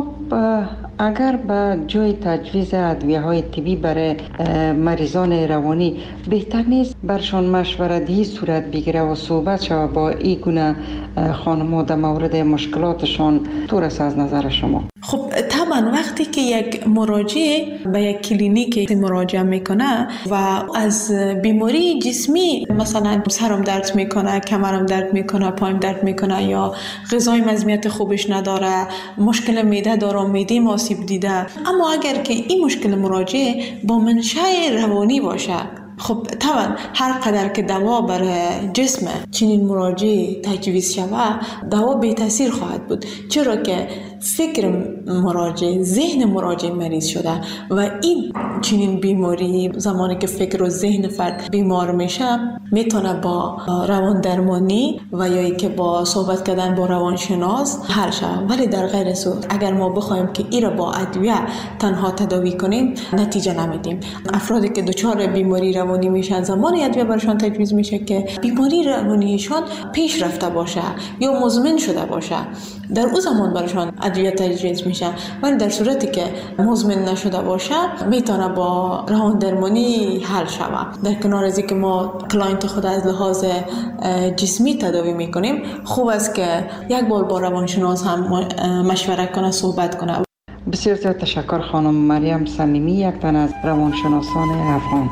اگر به جای تجویز ادویه‌های طبی برای مریضان روانی بهتر نیست برشان مشورتی صورت بگیره و صحبت شود با این گونه خانم‌ها در مورد مشکلاتشان؟ طور است از نظر شما؟ خب طبعا وقتی که یک مراجع به یک کلینیک مراجعه میکنه و از بیماری جسمی، مثلا سرم درد میکنه، کمرم درد میکنه، پایم درد میکنه یا غذای مزمیت خوبش نداره، مشکل معده داره، معده آسیب دیده، اما اگر که این مشکل مراجع با منشأ روانی باشه، خب طبعا هر قدر که دوا برای جسم چنین مراجع تجویز شود، دوا بی تاثیر خواهد بود، چرا که فکر مراجع، ذهن مراجع مریض شده و این چنین بیماری زمانی که فکر و ذهن فرد بیمار میشه میتونه با روان درمانی و یا ای که با صحبت کردن با روانشناس حل شود. ولی در غیر صورت اگر ما بخوایم که این را با ادویه تنها تداوی کنیم نتیجه نمیدیم. افرادی که دچار بیماری روانی میشن زمانی ادویه برشان تجویز میشه که بیماری روانیشان پیش رفته باشه یا مزمن شده باشه، در اون زمان برشان ادویه تجویز میشه. ولی در صورتی که مزمن نشده باشه میتونه با روان درمانی حل شود. در کنار از اینکه ما کلاینت خود از لحاظ جسمی تداوی میکنیم، خوب است که یک بار با روانشناس هم مشورت کنه، صحبت کنه. بسیار زیاد تشکر خانم مریم صمیمی، یک تن از روانشناسان افغان.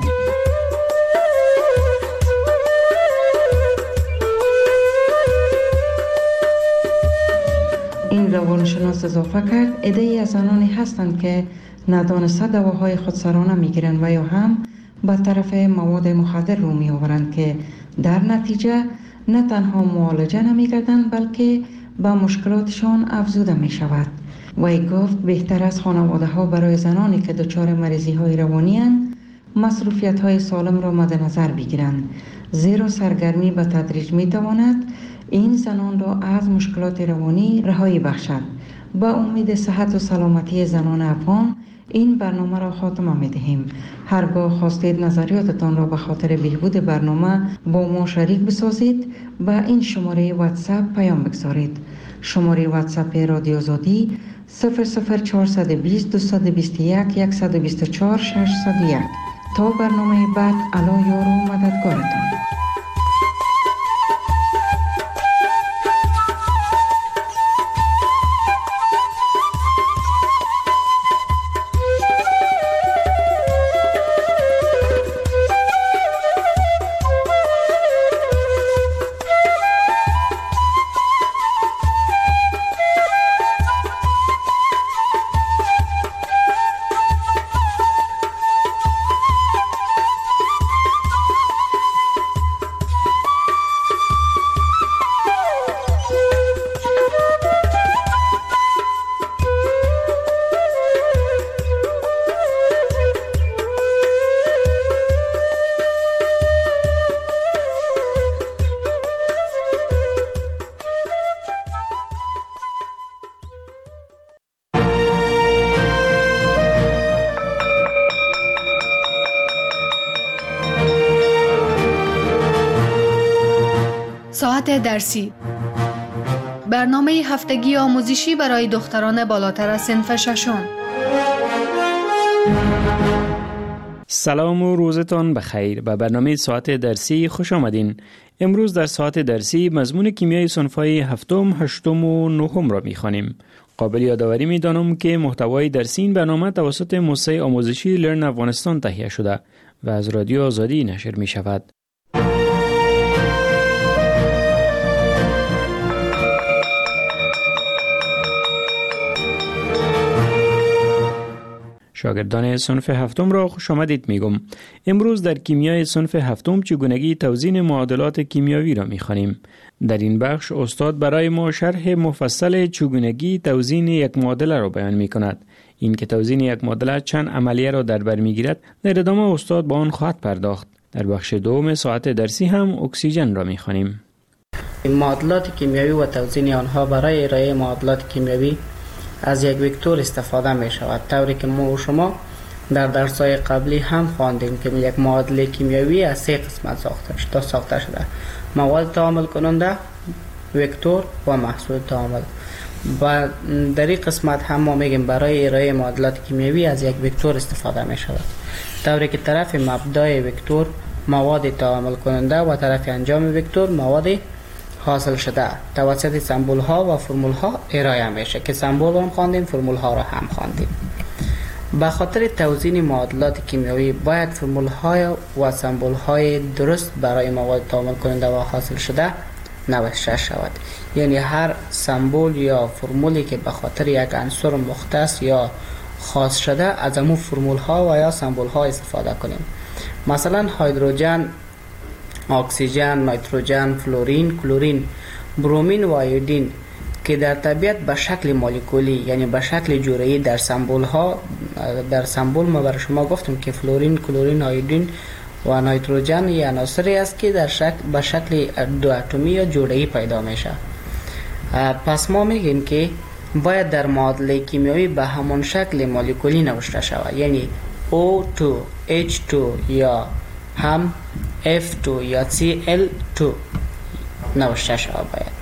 این روانشناس اضافه کرد عده‌ای از زنانی هستند که ندانسته دواهای خودسرانه میگیرند و یا هم به طرف مواد مخدر رو می آورند که در نتیجه نه تنها معالجه نمی‌گردند بلکه به مشکلاتشان افزوده می شود. وی گفت بهتر از خانواده ها برای زنانی که دچار مریضی های روانی اند مصروفیت های سالم را مد نظر بگیرند، زیرا سرگرمی به تدریج می تواند این زنان را از مشکلات روانی رهایی بخشد. با امید صحت و سلامتی زنان افغان این برنامه را خاتمه می دهیم. هرگاه خواستید نظریاتتان را به خاطر بهبود برنامه با ما شریک بسازید با این شماره واتساپ پیام بگذارید. شماره واتساپ رادیو آزادی صفر صفر چهارصد و بیست دویست و بیست و یک صد و بیست و چهار ششصد و یک. تا برنامه بعد، الا یار و مددگارتان. ساعت درسی، برنامه هفتگی آموزشی برای دختران بالاتر از صنف ششم. سلام و روزتان بخیر. به برنامه ساعت درسی خوش آمدین. امروز در ساعت درسی مضمون کیمیای صنف‌های هفتم، هشتم و نهم را می‌خوانیم. قابل یادآوری می‌دانم که محتوای درسی این برنامه توسط موسسه آموزشی لرن افغانستان تهیه شده و از رادیو آزادی نشر می‌شود. شاگردان صنف هفتم را خوش آمدید میگم. امروز در کیمیای صنف هفتم چگونگی توزیع معادلات کیمیایی را میخوانیم. در این بخش استاد برای ما شرح مفصل چگونگی توزیع یک معادله را بیان میکند. این که توزیع یک معادله چند عملیه را در بر میگیرد، در ادامه استاد با آن خواهد پرداخت. در بخش دوم ساعت درسی هم اکسیژن را میخوانیم. معادلات کیمیایی و توزیع آنها برای ارائه معادلات کیمیایی از یک وکتور استفاده می شود، طوری که ما و شما در درس‌های قبلی هم خواندیم که یک معادله کیمیایی از سه قسمت ساخته شده ساخته شده مواد تعامل کننده، وکتور و محصول تعامل. و در این قسمت هم ما میگیم برای ارائه معادلات کیمیایی از یک وکتور استفاده می شود، طوری که طرف مبدای وکتور مواد تعامل کننده و طرف انجام وکتور مواد حاصل شده توسط سمبول ها و فرمول ها ارائه میشه که سمبول هم خواندیم، فرمول ها را هم خواندیم. به خاطر توزیع معادلات کیمیایی باید فرمول های و سمبول های درست برای مواد تعامل کننده و حاصل شده نوشته شود. یعنی هر سمبول یا فرمولی که به خاطر یک عنصر مختص یا خاص شده از همون فرمول ها و یا سمبول ها استفاده کنیم. مثلا هیدروژن، اکسیژن، نیتروژن، فلورین، کلورین، برومین و آیودین که در طبیعت به شکل مولکولی یعنی به شکل جوره‌ای در سمبول ها در سمبول ما برای شما گفتم که فلورین، کلورین، آیودین و نیتروژن یا عناصری است که در شکل به شکل دو اتمی یا جوره‌ای پیدا میشه. پس ما میگیم که باید در معادله کیمیایی به همون شکل مولکولی نوشته شود، یعنی او تو، اچ تو یا هم اف تو یا سی ال تو نوشته شود باید.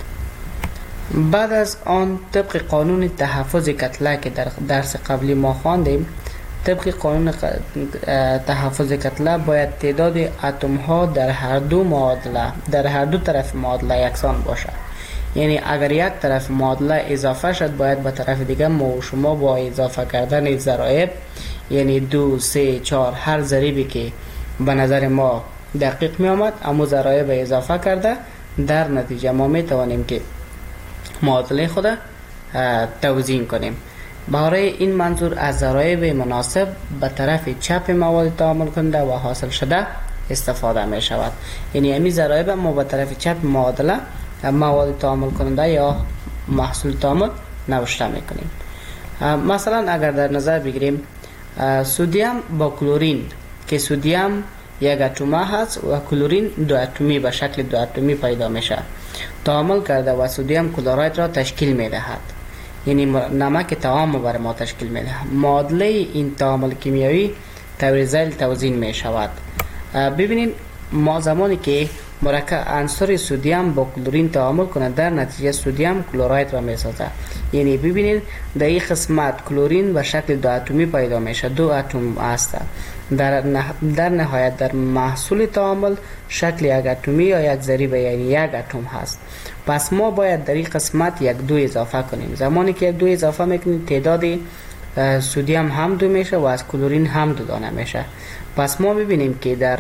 بعد از آن طبق قانون تحفظ کتله که در درس قبلی ما خواندیم، طبق قانون تحفظ کتله باید تعداد اتم ها در هر دو معادله در هر دو طرف معادله یکسان باشد. یعنی اگر یک طرف معادله اضافه شد باید به طرف دیگه ما و شما با اضافه کردن ضرایب یعنی دو، سه، چهار هر ضریبی که به نظر ما دقیق می آمد اما ضرایب اضافه کرده در نتیجه ما می توانیم که معادله خود توزیع کنیم. برای این منظور از ضرایب مناسب به طرف چپ مواد تعامل کننده و حاصل شده استفاده می شود. یعنی همین ضرایب ما به طرف چپ معادله مواد تعامل کننده یا محصول تعامل نوشته می کنیم. مثلا اگر در نظر بگیریم سودیم با کلورین که سودیم یک اتم هست و کلورین دو اتمی به شکل دو اتمی پیدا میشه، تعامل کرده و سودیم کلراید را تشکیل میدهد، یعنی نمک طعام بر ما تشکیل میدهد. معادله این تعامل کیمیایی طور ذیل توزیع می شود. ببینید ما زمانی که مرکب عنصر سودیم با کلورین تعامل کنه در نتیجه سودیم کلراید را می سازد. یعنی ببینید در این قسمت کلورین به شکل دو اتمی پیدا میشه، دو اتم است. در در نهایت در محصول تعامل شکل یک اتمی یا یک ضریب یعنی یک اتم هست. پس ما باید در این قسمت یک دو اضافه کنیم. زمانی که یک دو اضافه میکنیم تعداد سودیم هم دو میشه و از کلورین هم دو دانه میشه. پس ما ببینیم که در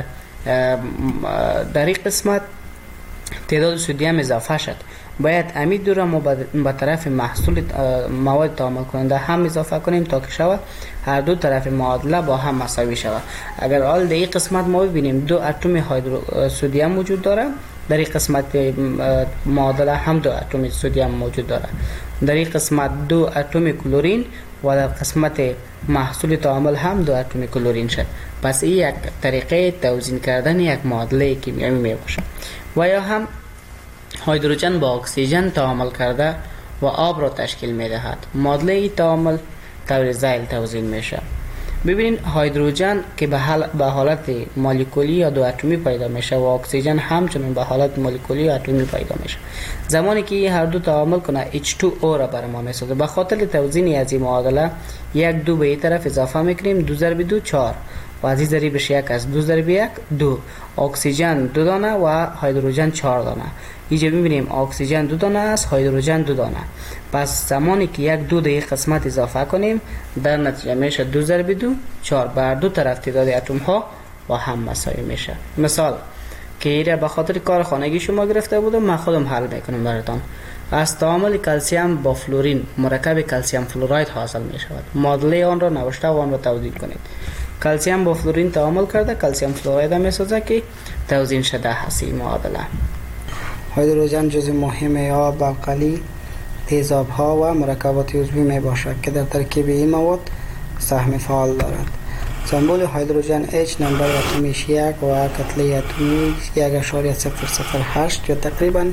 در این قسمت تعداد سودیم اضافه شد، باید امید دو را ما به طرف محصول مواد تعامل کننده هم اضافه کنیم تا که شود هر دو طرف معادله با هم مساوی شود. اگر حال در این قسمت ما ببینیم دو اتم هیدرو سودیم وجود داره، در این قسمت معادله هم دو اتم سودیم موجود داره، در این قسمت دو اتم کلورین و در قسمت محصول تعامل هم دو اتم کلورین شد. پس این یک طریقه توزیع کردن یک معادله کیمیایی می باشه. و یا هم هیدروژن با اکسیژن تعامل کرده و آب را تشکیل می دهد. معادله ای تعامل طور ذیل توزیع میشه. ببینید هیدروژن که به حالت مولکولی یا دو اتمی پیدا میشه و اکسیژن همچنین به حالت مولکولی یا اتمی پیدا میشه. زمانی که هر دو تعامل کنه اچ تو او را بر ما میسازه. به خاطر توزیع از این معادله یک دو به این طرف اضافه میکنیم، دو ضرب دو چهار و از این ضریبش یک از دو ضرب یک دو. اکسیژن دو دانه و هیدروژن چهار دانه. اینجا میبینیم اکسیژن دو دانه است، هیدروژن دو دانه. پس زمانی که یک دو در این قسمت اضافه کنیم در نتیجه میشه دو ضرب دو چهار. بر دو طرف تعداد اتم ها و هم مساوی میشه. مثال که ایره به خاطر کار خانگی شما گرفته بودم من خودم حل میکنم براتون. از تعامل کلسیم با فلورین مرکب کلسیم فلوراید حاصل می شود. معادله آن را نوشته و آن را توضیح کنید. کلسیم با فلورین تعامل کرده کلسیم فلوراید می سازد که توزیع شده هست این معادله. هیدروژن جزء مهم آب القلی، تیزاب ها و مرکبات عضوی می باشد که در ترکیب این مواد سهم فعال دارد. سمبل هیدروژن H نمبر اتمیش یک و کتله اتمی یک اشاریه صفر صفر هشت یا تقریبا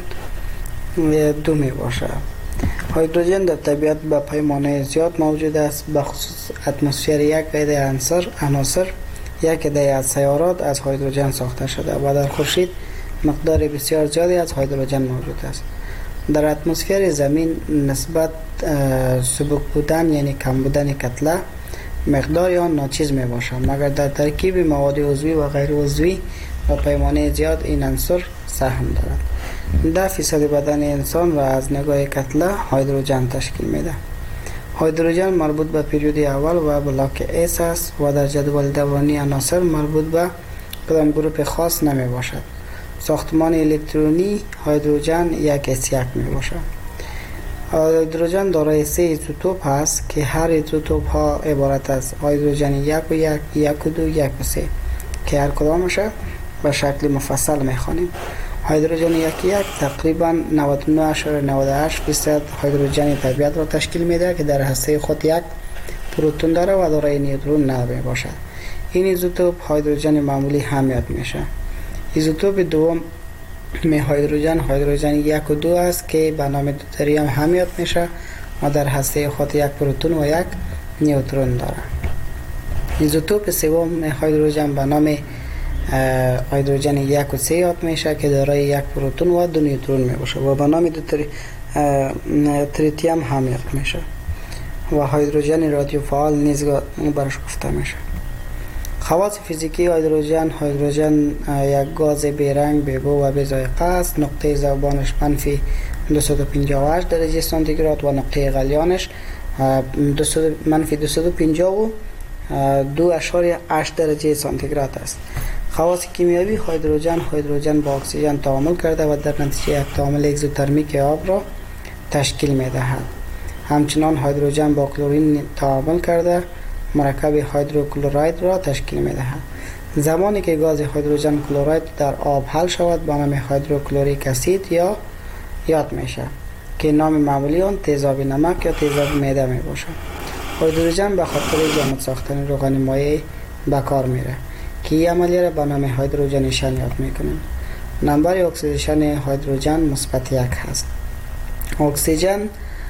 دو می باشد. هیدروژن در طبیعت به پیمانه زیاد موجود است، به خصوص اتمسفر یک عده عناصر عناصر یک عده از سیارات از هیدروژن ساخته شده و در خورشید مقدار بسیار زیادی از هیدروژن موجود است. در اتمسفر زمین نسبت سبک بودن یعنی کم بودن کتله مقدار آن ناچیز می باشد، مگر در ترکیب مواد عضوی و غیر عضوی و پیمانه زیاد این عنصر سهم دارد. ده فیصد بدن انسان را از نگاه کتله هیدروژن تشکیل میده. هیدروژن مربوط به پریود اول و بلاک اس است و در جدول دورانی عناصر مربوط به کدام گروه خاص نمی باشد. ساختمان الکترونی هیدروژن یک اس یک می باشد. هیدروژن دارای سه ایزوتوپ است که هر ایزوتوپ ها عبارت از هیدروژن یک و یک، یک و دو، یک و سه که هر کدامش به شکل مفصل می خوانیم. هیدروژن یک یک تقریبا نود و نه اشاره نود و هشت درصد هیدروژن طبیعت را تشکیل میده که در هسته خود یک پروتون داره و دارای نیوترون نمی باشد. این ایزوتوپ هیدروژن معمولی حمایت میشه. ایزوتوپ دوم می هیدروژن هیدروژن یک و دو است که به نام دوتریوم حمایت میشه و در هسته خود یک پروتون و یک نیوترون داره. ایزوتوپ سوم هیدروژن به نام هیدروژن یک و سه یاد میشه که دارای یک پروتون و دو نیوترون می باشه و به نام دوتری تریتیوم حمایت میشه و هیدروژن رادیو فعال نیز برش گفته میشه. خواص فیزیکی هیدروژن هیدروژن یک گاز بیرنگ بیبو و بی‌ذائقه است. نقطه ذوبانش منفی دویست و پنجاه و هشت درجه سانتیگراد و نقطه غلیانش منفی دویست و پنجاه و دو اشاریه هشت درجه سانتیگراد است. خواص کیمیایی هیدروژن هیدروژن با اکسیژن تعامل کرده و در نتیجه یک تعامل اگزوترمیک آب را تشکیل می دهد. همچنان هیدروژن با کلورین تعامل کرده مرکب هیدروکلوراید را تشکیل می دهد. زمانی که گاز هیدروژن کلوراید در آب حل شود به نام هیدروکلوریک اسید یا یاد می شود که نام معمولی آن تیزاب نمک یا تیزاب معده می باشد. هیدروژن به خاطر جامد ساختن روغن مایع به کار میره که این عملیه را به نام هیدروژنیشن یاد میکنیم. نمبر اکسیدیشن هیدروژن مثبت یک هست. اکسیژن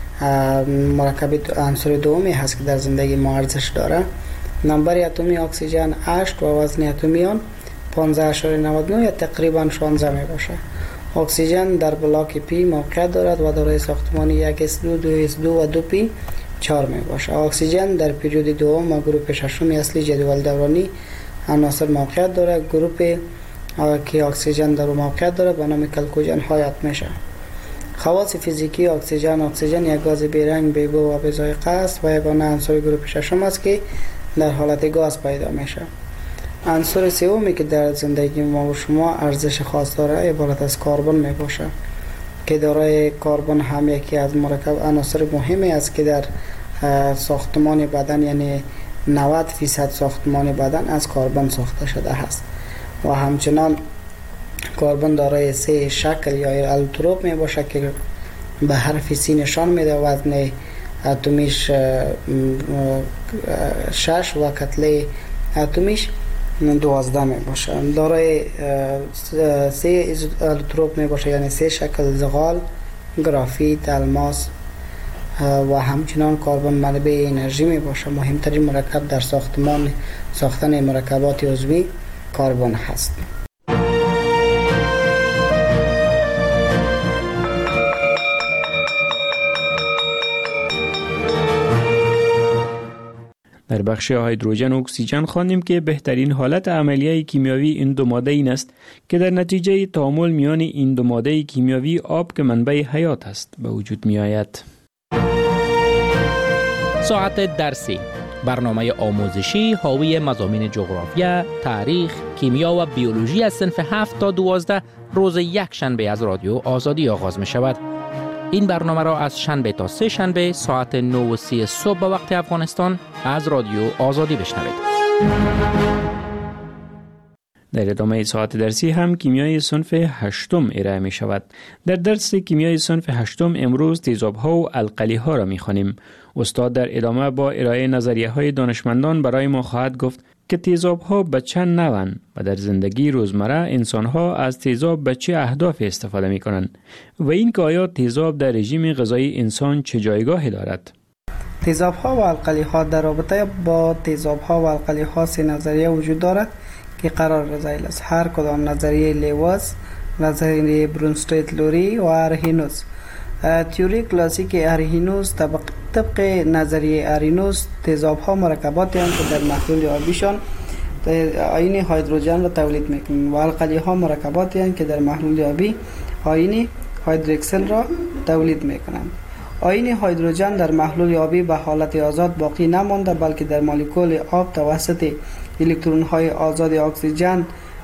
مرکب عنصر دومی هست که در زندگی ما ارزش داره. نمبر اتمی اکسیژن هشت و وزن اتمی آن پانزده اشاره نود و نه یا تقریبا شانزده می باشه. اکسیژن در بلاک پی موقعیت دارد و دارای ساختمان یک اس دو، دو اس دو و دو پی چهار می باشه. اکسیژن در پریود دوم و گروه ششم اصلی جدول دورانی عناصر موقعیت داره. گروه که اکسیژن در موقعیت داره به نام کلکوژن حیات میشه. خواص فیزیکی اکسیژن اکسیژن یک گاز بیرنگ بیبو و بی‌ذائقه است و یگانه عنصر گروه ششم است که در حالت گاز پیدا میشه. عنصر سومی که در زندگی ما و شما ارزش خاص داره عبارت از کربن می باشه که دارای کربن هم یکی از مرکب عناصر مهمی است که در ساختمان بدن یعنی نود درصد ساختمان بدن از کربن ساخته شده است و همچنان کربن دارای سه شکل یا الوتروپ می باشه که به حرف سی نشان میده. وزن اتمیش شش و کتله اتمیش دوازده می باشه. دارای سه الوتروپ می باشه یعنی سه شکل زغال، گرافیت، الماس و همچنان کربن منبع انرژی می باشه. مهمترین مرکب در ساختمان ساختن مرکبات عضوی کربن هست. در بخش هیدروژن و اکسیژن خواندیم که بهترین حالت عملیه کیمیاوی این دو ماده این است که در نتیجه تعامل میان این دو ماده کیمیاوی آب که منبع حیات است به وجود می آید. ساعت درسی، برنامه آموزشی حاوی مضامین جغرافیا، تاریخ، کیمیا و بیولوژی از صنف هفت تا دوازده روز یک شنبه از رادیو آزادی آغاز می شود. این برنامه را از شنبه تا سه شنبه ساعت نه و سی صبح به وقت افغانستان از رادیو آزادی بشنوید. در ادامه ساعت درسی هم کیمیای صنف هشتم ارائه می شود. در درس کیمیای صنف هشتم امروز تیزاب‌ها و القلی‌ها را می خوانیم. استاد در ادامه با ارائه نظریه های دانشمندان برای ما خواهد گفت که تیزاب‌ها به چند نوعند و در زندگی روزمره انسان‌ها از تیزاب به چه اهداف استفاده می‌کنند و این که آیا تیزاب در رژیم غذایی انسان چه جایگاهی دارد. تیزاب‌ها و القلی‌ها در رابطه با تیزاب‌ها و القلی‌ها سه نظریه وجود دارد که قرار ذیل است. هر کدام نظریه لیوز، نظریه برونستیت لوری و ارهینوس. تئوری کلاسیک ارهینوس طبق طبق نظریه ارهینوس تیزاب‌ها مرکباتی هستند که در محلول آبیشان آیون هیدروژن را تولید می‌کنند و القلی‌ها مرکباتی هستند که در محلول آبی آیون هیدروکسل را تولید می‌کنند. آیون هیدروژن در محلول آبی به حالت آزاد باقی نمانده بلکه در مولکول آب توسط الکترون‌های آزاد اکسیژن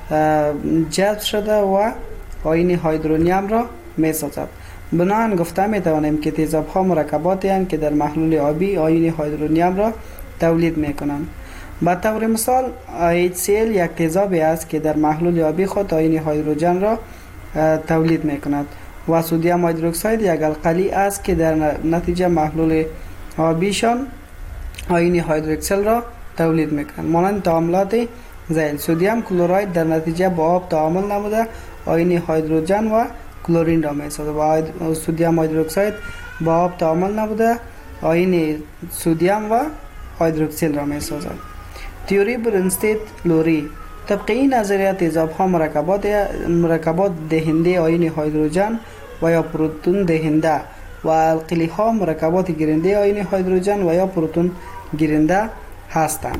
جذب شده و آیون هیدرونیم را می‌سازد. بنابراین گفته می‌توانیم که تیزاب‌ها مرکباتی هستند که در محلول آبی آیون هیدرونیم را تولید می‌کنند. به طور مثال اچ سی ال یک تیزابی است که در محلول آبی خود آیون هیدروژن را تولید می‌کند و سدیم هیدروکساید یک القلی است که در نتیجه محلول آبیشان آیون هیدروکسل را تولید می‌کنند. مانند تعاملات ذیل سدیم کلراید در نتیجه با آب تعامل نموده آیون هیدروژن و کلورین را می‌سازد و سدیم هیدروکساید با آب تعامل نموده آیون سدیم و هیدروکسل را می‌سازد. تئوری برونستیت لوری طبق این نظریه تیزاب‌ها مرکبات مرکبات دهنده آیون هیدروژن و یا پروتون دهنده و القلی‌ها مرکبات گیرنده آیون هیدروژن و یا پروتون گیرنده هستند.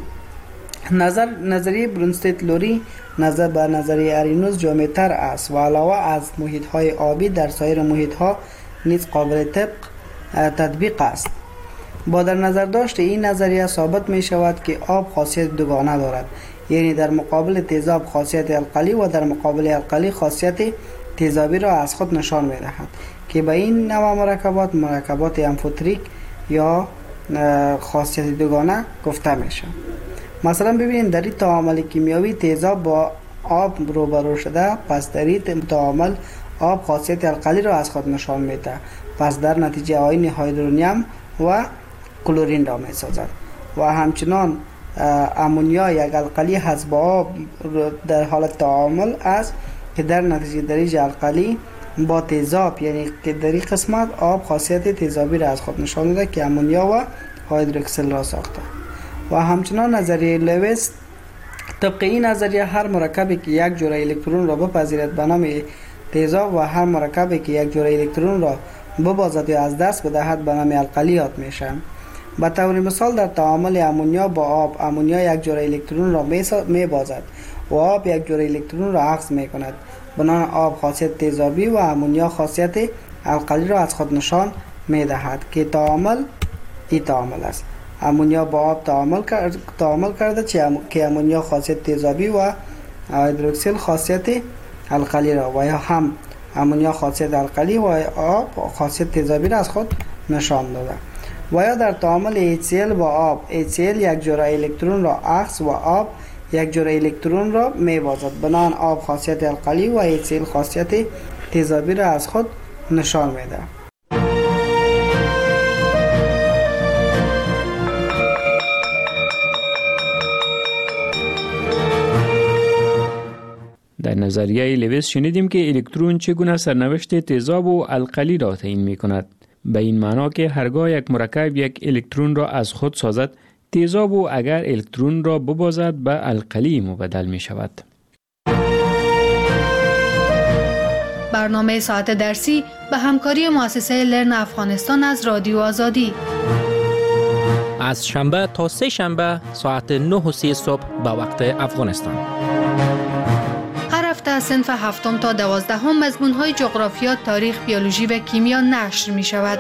نظر نظریه برونستیت لوری نظر به نظریه ارهینوس جامع‌تر است و علاوه از محیط‌های آبی در سایر محیط‌ها نیز قابل طبق تطبیق است. با در نظر داشت این نظریه ثابت می شود که آب خاصیت دوگانه دارد، یعنی در مقابل تیزاب خاصیت القلی و در مقابل القلی خاصیت تیزابی را از خود نشان می دهد که به این نوع مرکبات مرکبات امفوتریک یا خاصیت دوگانه گفته می شود. مثلا ببینید در این تعامل کیمیایی تیزاب با آب روبرو شده، پس در این تعامل آب خاصیت القلی را از خود نشان می دهد، پس در نتیجه آیون هیدرونیم و کلورین را می سازد و همچنان امونیا یک القلی هست با آب در حالت تعامل است که در نتیجه دریج القلی با تیزاب، یعنی که در این قسمت آب خاصیت تیزابی را از خود نشان داده که امونیا و هیدروکسل را ساخته. و همچنان نظریه لویس طبق این نظریه هر مرکبی که یک جرعه الکترون را بپذیرد به نام تیزاب و هر مرکبی که یک جرعه الکترون را ببازد یا از دست بدهد به نام القلیات میشن. به طور مثال در تعامل امونیا با آب، امونیا یک جرعه الکترون را میبازد و آب یک جرعه الکترون را اخذ میکند. بنابراین آب خاصیت تیزابی و امونیا خاصیت القلی را از خود نشان میدهد که تعامل این تعامل است. امونیا با آب تعامل کرد تعامل کرده که امونیا خاصیت تیزابی و هیدروکسل خاصیت القلی را و یا هم امونیا خاصیت القلی و آب خاصیت تیزابی را از خود نشان داده. و یا در تعامل اچ سی ال با آب، اچ سی ال یک جرعه الکترون را اخذ و آب یک جرعه الکترون را میبازد. بنابراین آب خاصیت القلی و اچ سی ال خاصیت تیزابی را از خود نشان میده. در نظریه لویس شنیدیم که الکترون چگونه سرنوشت تیزاب و القلی را تعیین می کند. به این معنا که هرگاه یک مرکب یک الکترون را از خود سازد، تیزاب و اگر الکترون را ببازد به القلی مبدل می شود. برنامه ساعت درسی به همکاری مؤسسه لرن افغانستان از رادیو آزادی از شنبه تا سه شنبه ساعت نه و سی صبح به وقت افغانستان. از صنف هفتم تا دوازدهم مضمون‌های جغرافیا، تاریخ، بیولوژی و کیمیا نشر می‌شود.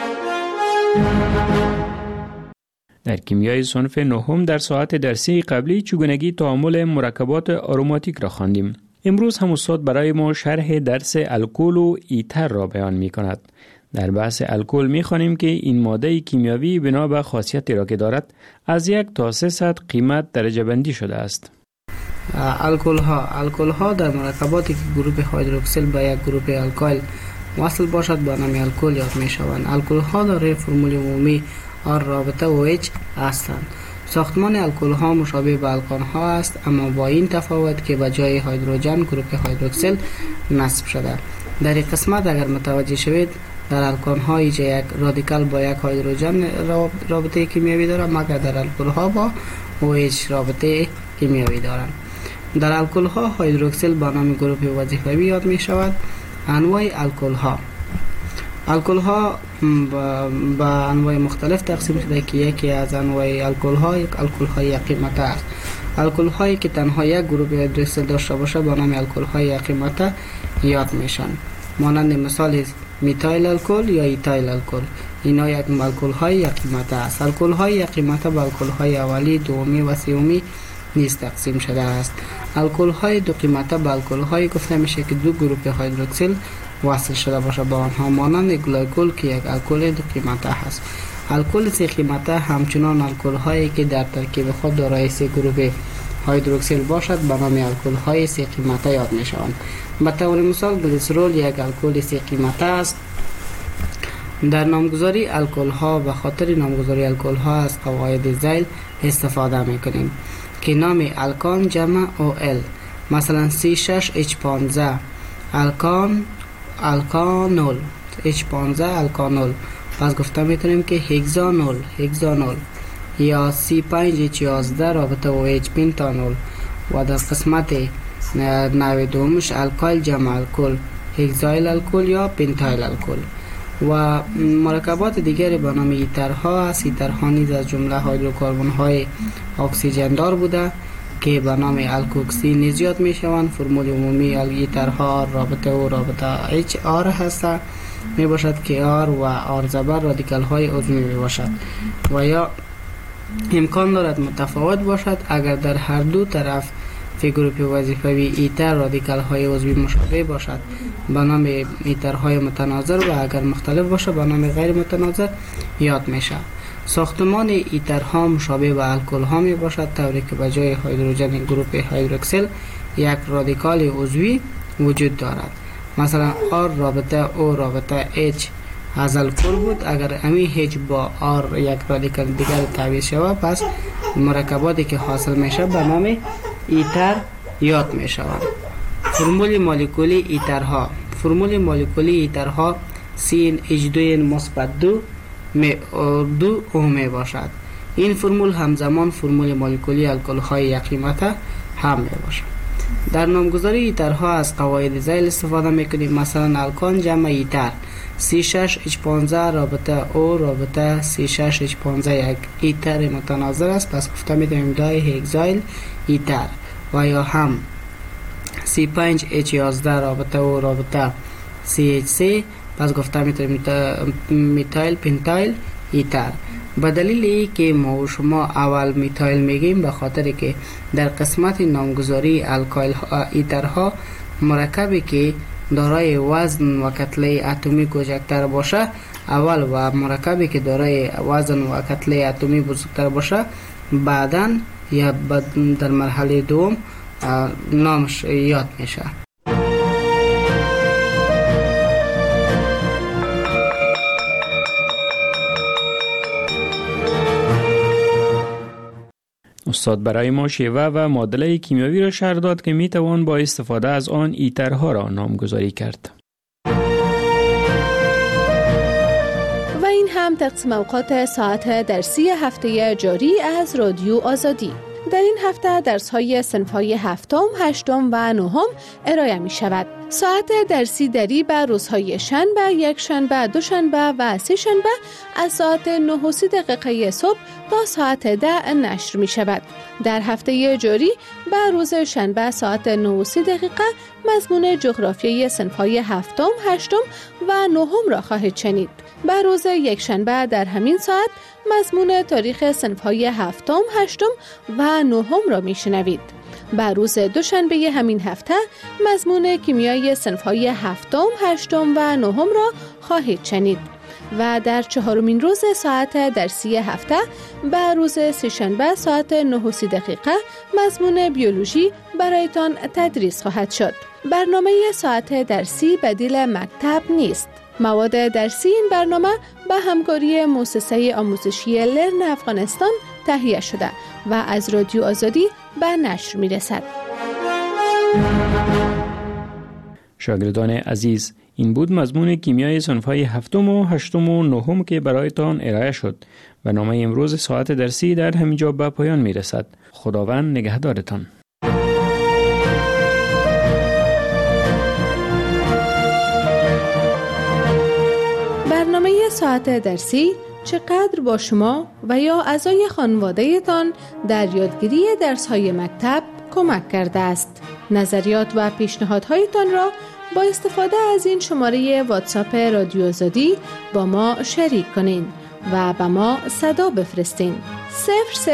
در کیمیای صنف نهم در ساعت درسی قبلی چگونگی تعامل مرکبات آروماتیک را خواندیم. امروز هم استاد برای ما شرح درس الکل و ایتر را بیان می‌کند. در بحث الکل می‌خوانیم که این ماده کیمیاوی بنا به خاصیتی را که دارد از یک تا سه صد قیمت درجه بندی شده است. الکل ها الکل ها در مرکباتی که گروه هیدروکسیل به یک گروه الکایل وصل باشد به نام الکل یاد می‌شوند. الکل ها دارای فرمول عمومی آر رابطه او اچ هستند. ساختمان الکل ها مشابه به الکان ها است، اما با این تفاوت که به جای هیدروژن گروه هیدروکسیل نصب شده. در این قسمت اگر متوجه شوید در الکان ها یک رادیکال با یک هیدروژن رابطه کیمیایی دارد، مگر در الکل ها با او اچ رابطه کیمیایی دارند. در الکل ها هیدروکسیل به نام گروه وظیفوی یاد می شود. انواع الکل ها الکل ها با انواع مختلف تقسیم شده که یکی از انواع الکل ها یک الکل های یک قیمته است. الکل هایی که تنها یک گروه هیدروکسیل داشته باشه به نام الکل های یک قیمته یاد میشن. مانند مثال میتایل الکل یا ایتایل الکل، اینا یک الکل های یک قیمته است. الکل های یک قیمته به الکل های اولی، دومی و سومی نیز تقسیم شده است. الکل های دو قیمته به الکل های گفته میشه که دو گروه هیدروکسیل وصل شده باشه با آنها، مانند گلایکول که یک الکل دو قیمته هست. الکل سه قیمته همچنان الکل هایی که در ترکیب خود دارای سه گروه هیدروکسیل باشد به نام الکل های سه قیمته یاد می شوند. به طور مثال گلیسرول یک الکل سه قیمته است. در نامگذاری الکل ها به خاطر نامگذاری الکل ها از قواعد زیل استفاده می کنیم که نام الکان جمع او ال، مثلا سی شش اچ پانزده الکان الکانول اچ پانزده الکانول. پس گفته میتونیم که هگزانول هگزانول یا سی پنج اچ یازده رابطه او اچ پنتانول. و در قسمت نوع دومش الکایل جمع الکل، هگزایل الکل یا پنتایل الکل. و مرکبات دیگری به نام ایترها است. ایترها نیز از جمله هیدروکربن های اکسیژن دار بوده که به نام الکوکسی نیز یاد می شوند. فرمول عمومی ایترها رابطه او رابطه اچ آر هست می باشد که آر و آر زبر رادیکال های عضوی می باشد و یا امکان دارد متفاوت باشد اگر در هر دو طرف فی گروپ وظیفوی ایتر رادیکال های عضوی مشابه باشد به نام ایتر های متناظر و اگر مختلف باشه به نام غیر متناظر یاد میشه. ساختمان ایترها مشابه به الکل ها می باشد، طوری که به جای هیدروژن گروپ هیدروکسیل یک رادیکال عضوی وجود دارد. مثلا آر رابطه او رابطه اچ از الکل بود، اگر امی هچ با آر یک رادیکال دیگر تعویض شود پس مرکباتی که حاصل میشه به نام ایتر یاد میشوند. فرمول مولکولی ایترها فرمول مولکولی ایترها سی اچ دو مثبت دو می دو او می باشد. این فرمول همزمان فرمول مولکولی الکل های یک قیمته هم می باشد. در نامگذاری ایترها از قواعد زیل استفاده میکنیم. مثلا الکان جمع ایتر سی شش اچ پانزده رابطه او رابطه سی شش اچ پانزده یک ایتر متناظر است، پس گفته میتونیم دای هگزایل ایتر. و یا هم سی پنج اچ یازده رابطه او رابطه سی اچ سی، پس گفته میتونیم میتایل پنتایل ایتر. به دلیل ای که ما و شما اول میتایل میگیم به خاطر که در قسمت نامگذاری الکایل ایترها مرکبی که دارای وزن و کتله اتمی کوچکتر باشه اول و مرکبی که دارای وزن و کتله اتمی بزرگتر باشه بعداً یا در مرحله دوم نامش یاد میشه. استاد برای ما شیوه و معادله کیمیاوی را شرح داد که می توان با استفاده از آن ایترها را نامگذاری کرد. و این هم تقسیم اوقات ساعت درسی هفته جاری از رادیو آزادی. در این هفته درس‌های صنف‌های هفتم، هشتم و نهم ارائه می شود. ساعت درسی دری به روزهای شنبه، یک شنبه، دو شنبه و سه شنبه از ساعت نه و سی دقیقه صبح تا ساعت ده نشر می شود. در هفته جاری به روز شنبه ساعت نه و سی دقیقه مضمون جغرافیای صنف‌های هفتم، هشتم و نهم را خواهید شنید. به روز یک شنبه در همین ساعت مضمون تاریخ صنف‌های هفتم، هشتم و نهم را میشنوید. به روز دوشنبه همین هفته مضمون کیمیای صنف‌های هفتم، هشتم و نهم را خواهید شنید. و در چهارمین روز ساعت درسی هفته به روز سه‌شنبه ساعت نه و سی دقیقه مضمون بیولوژی برایتان تدریس خواهد شد. برنامه ساعت درسی بدیل مکتب نیست. مواد درسی این برنامه به همکاری مؤسسه آموزشی لرن افغانستان تهیه شده و از رادیو آزادی به نشر می رسد. شاگردان عزیز، این بود مضمون کیمیای صنف‌های هفتم و هشتم و نهم که برایتان ارائه شد. برنامه امروز ساعت درسی در همینجا به پایان می رسد. خداوند نگهدارتان. برنامه ساعت درسی چقدر با شما و یا اعضای خانواده‌تان در یادگیری درس‌های مکتب کمک کرده است. نظریات و پیشنهادهایتان را با استفاده از این شماره واتساپ رادیو آزادی با ما شریک کنین و به ما صدا بفرستین. صفر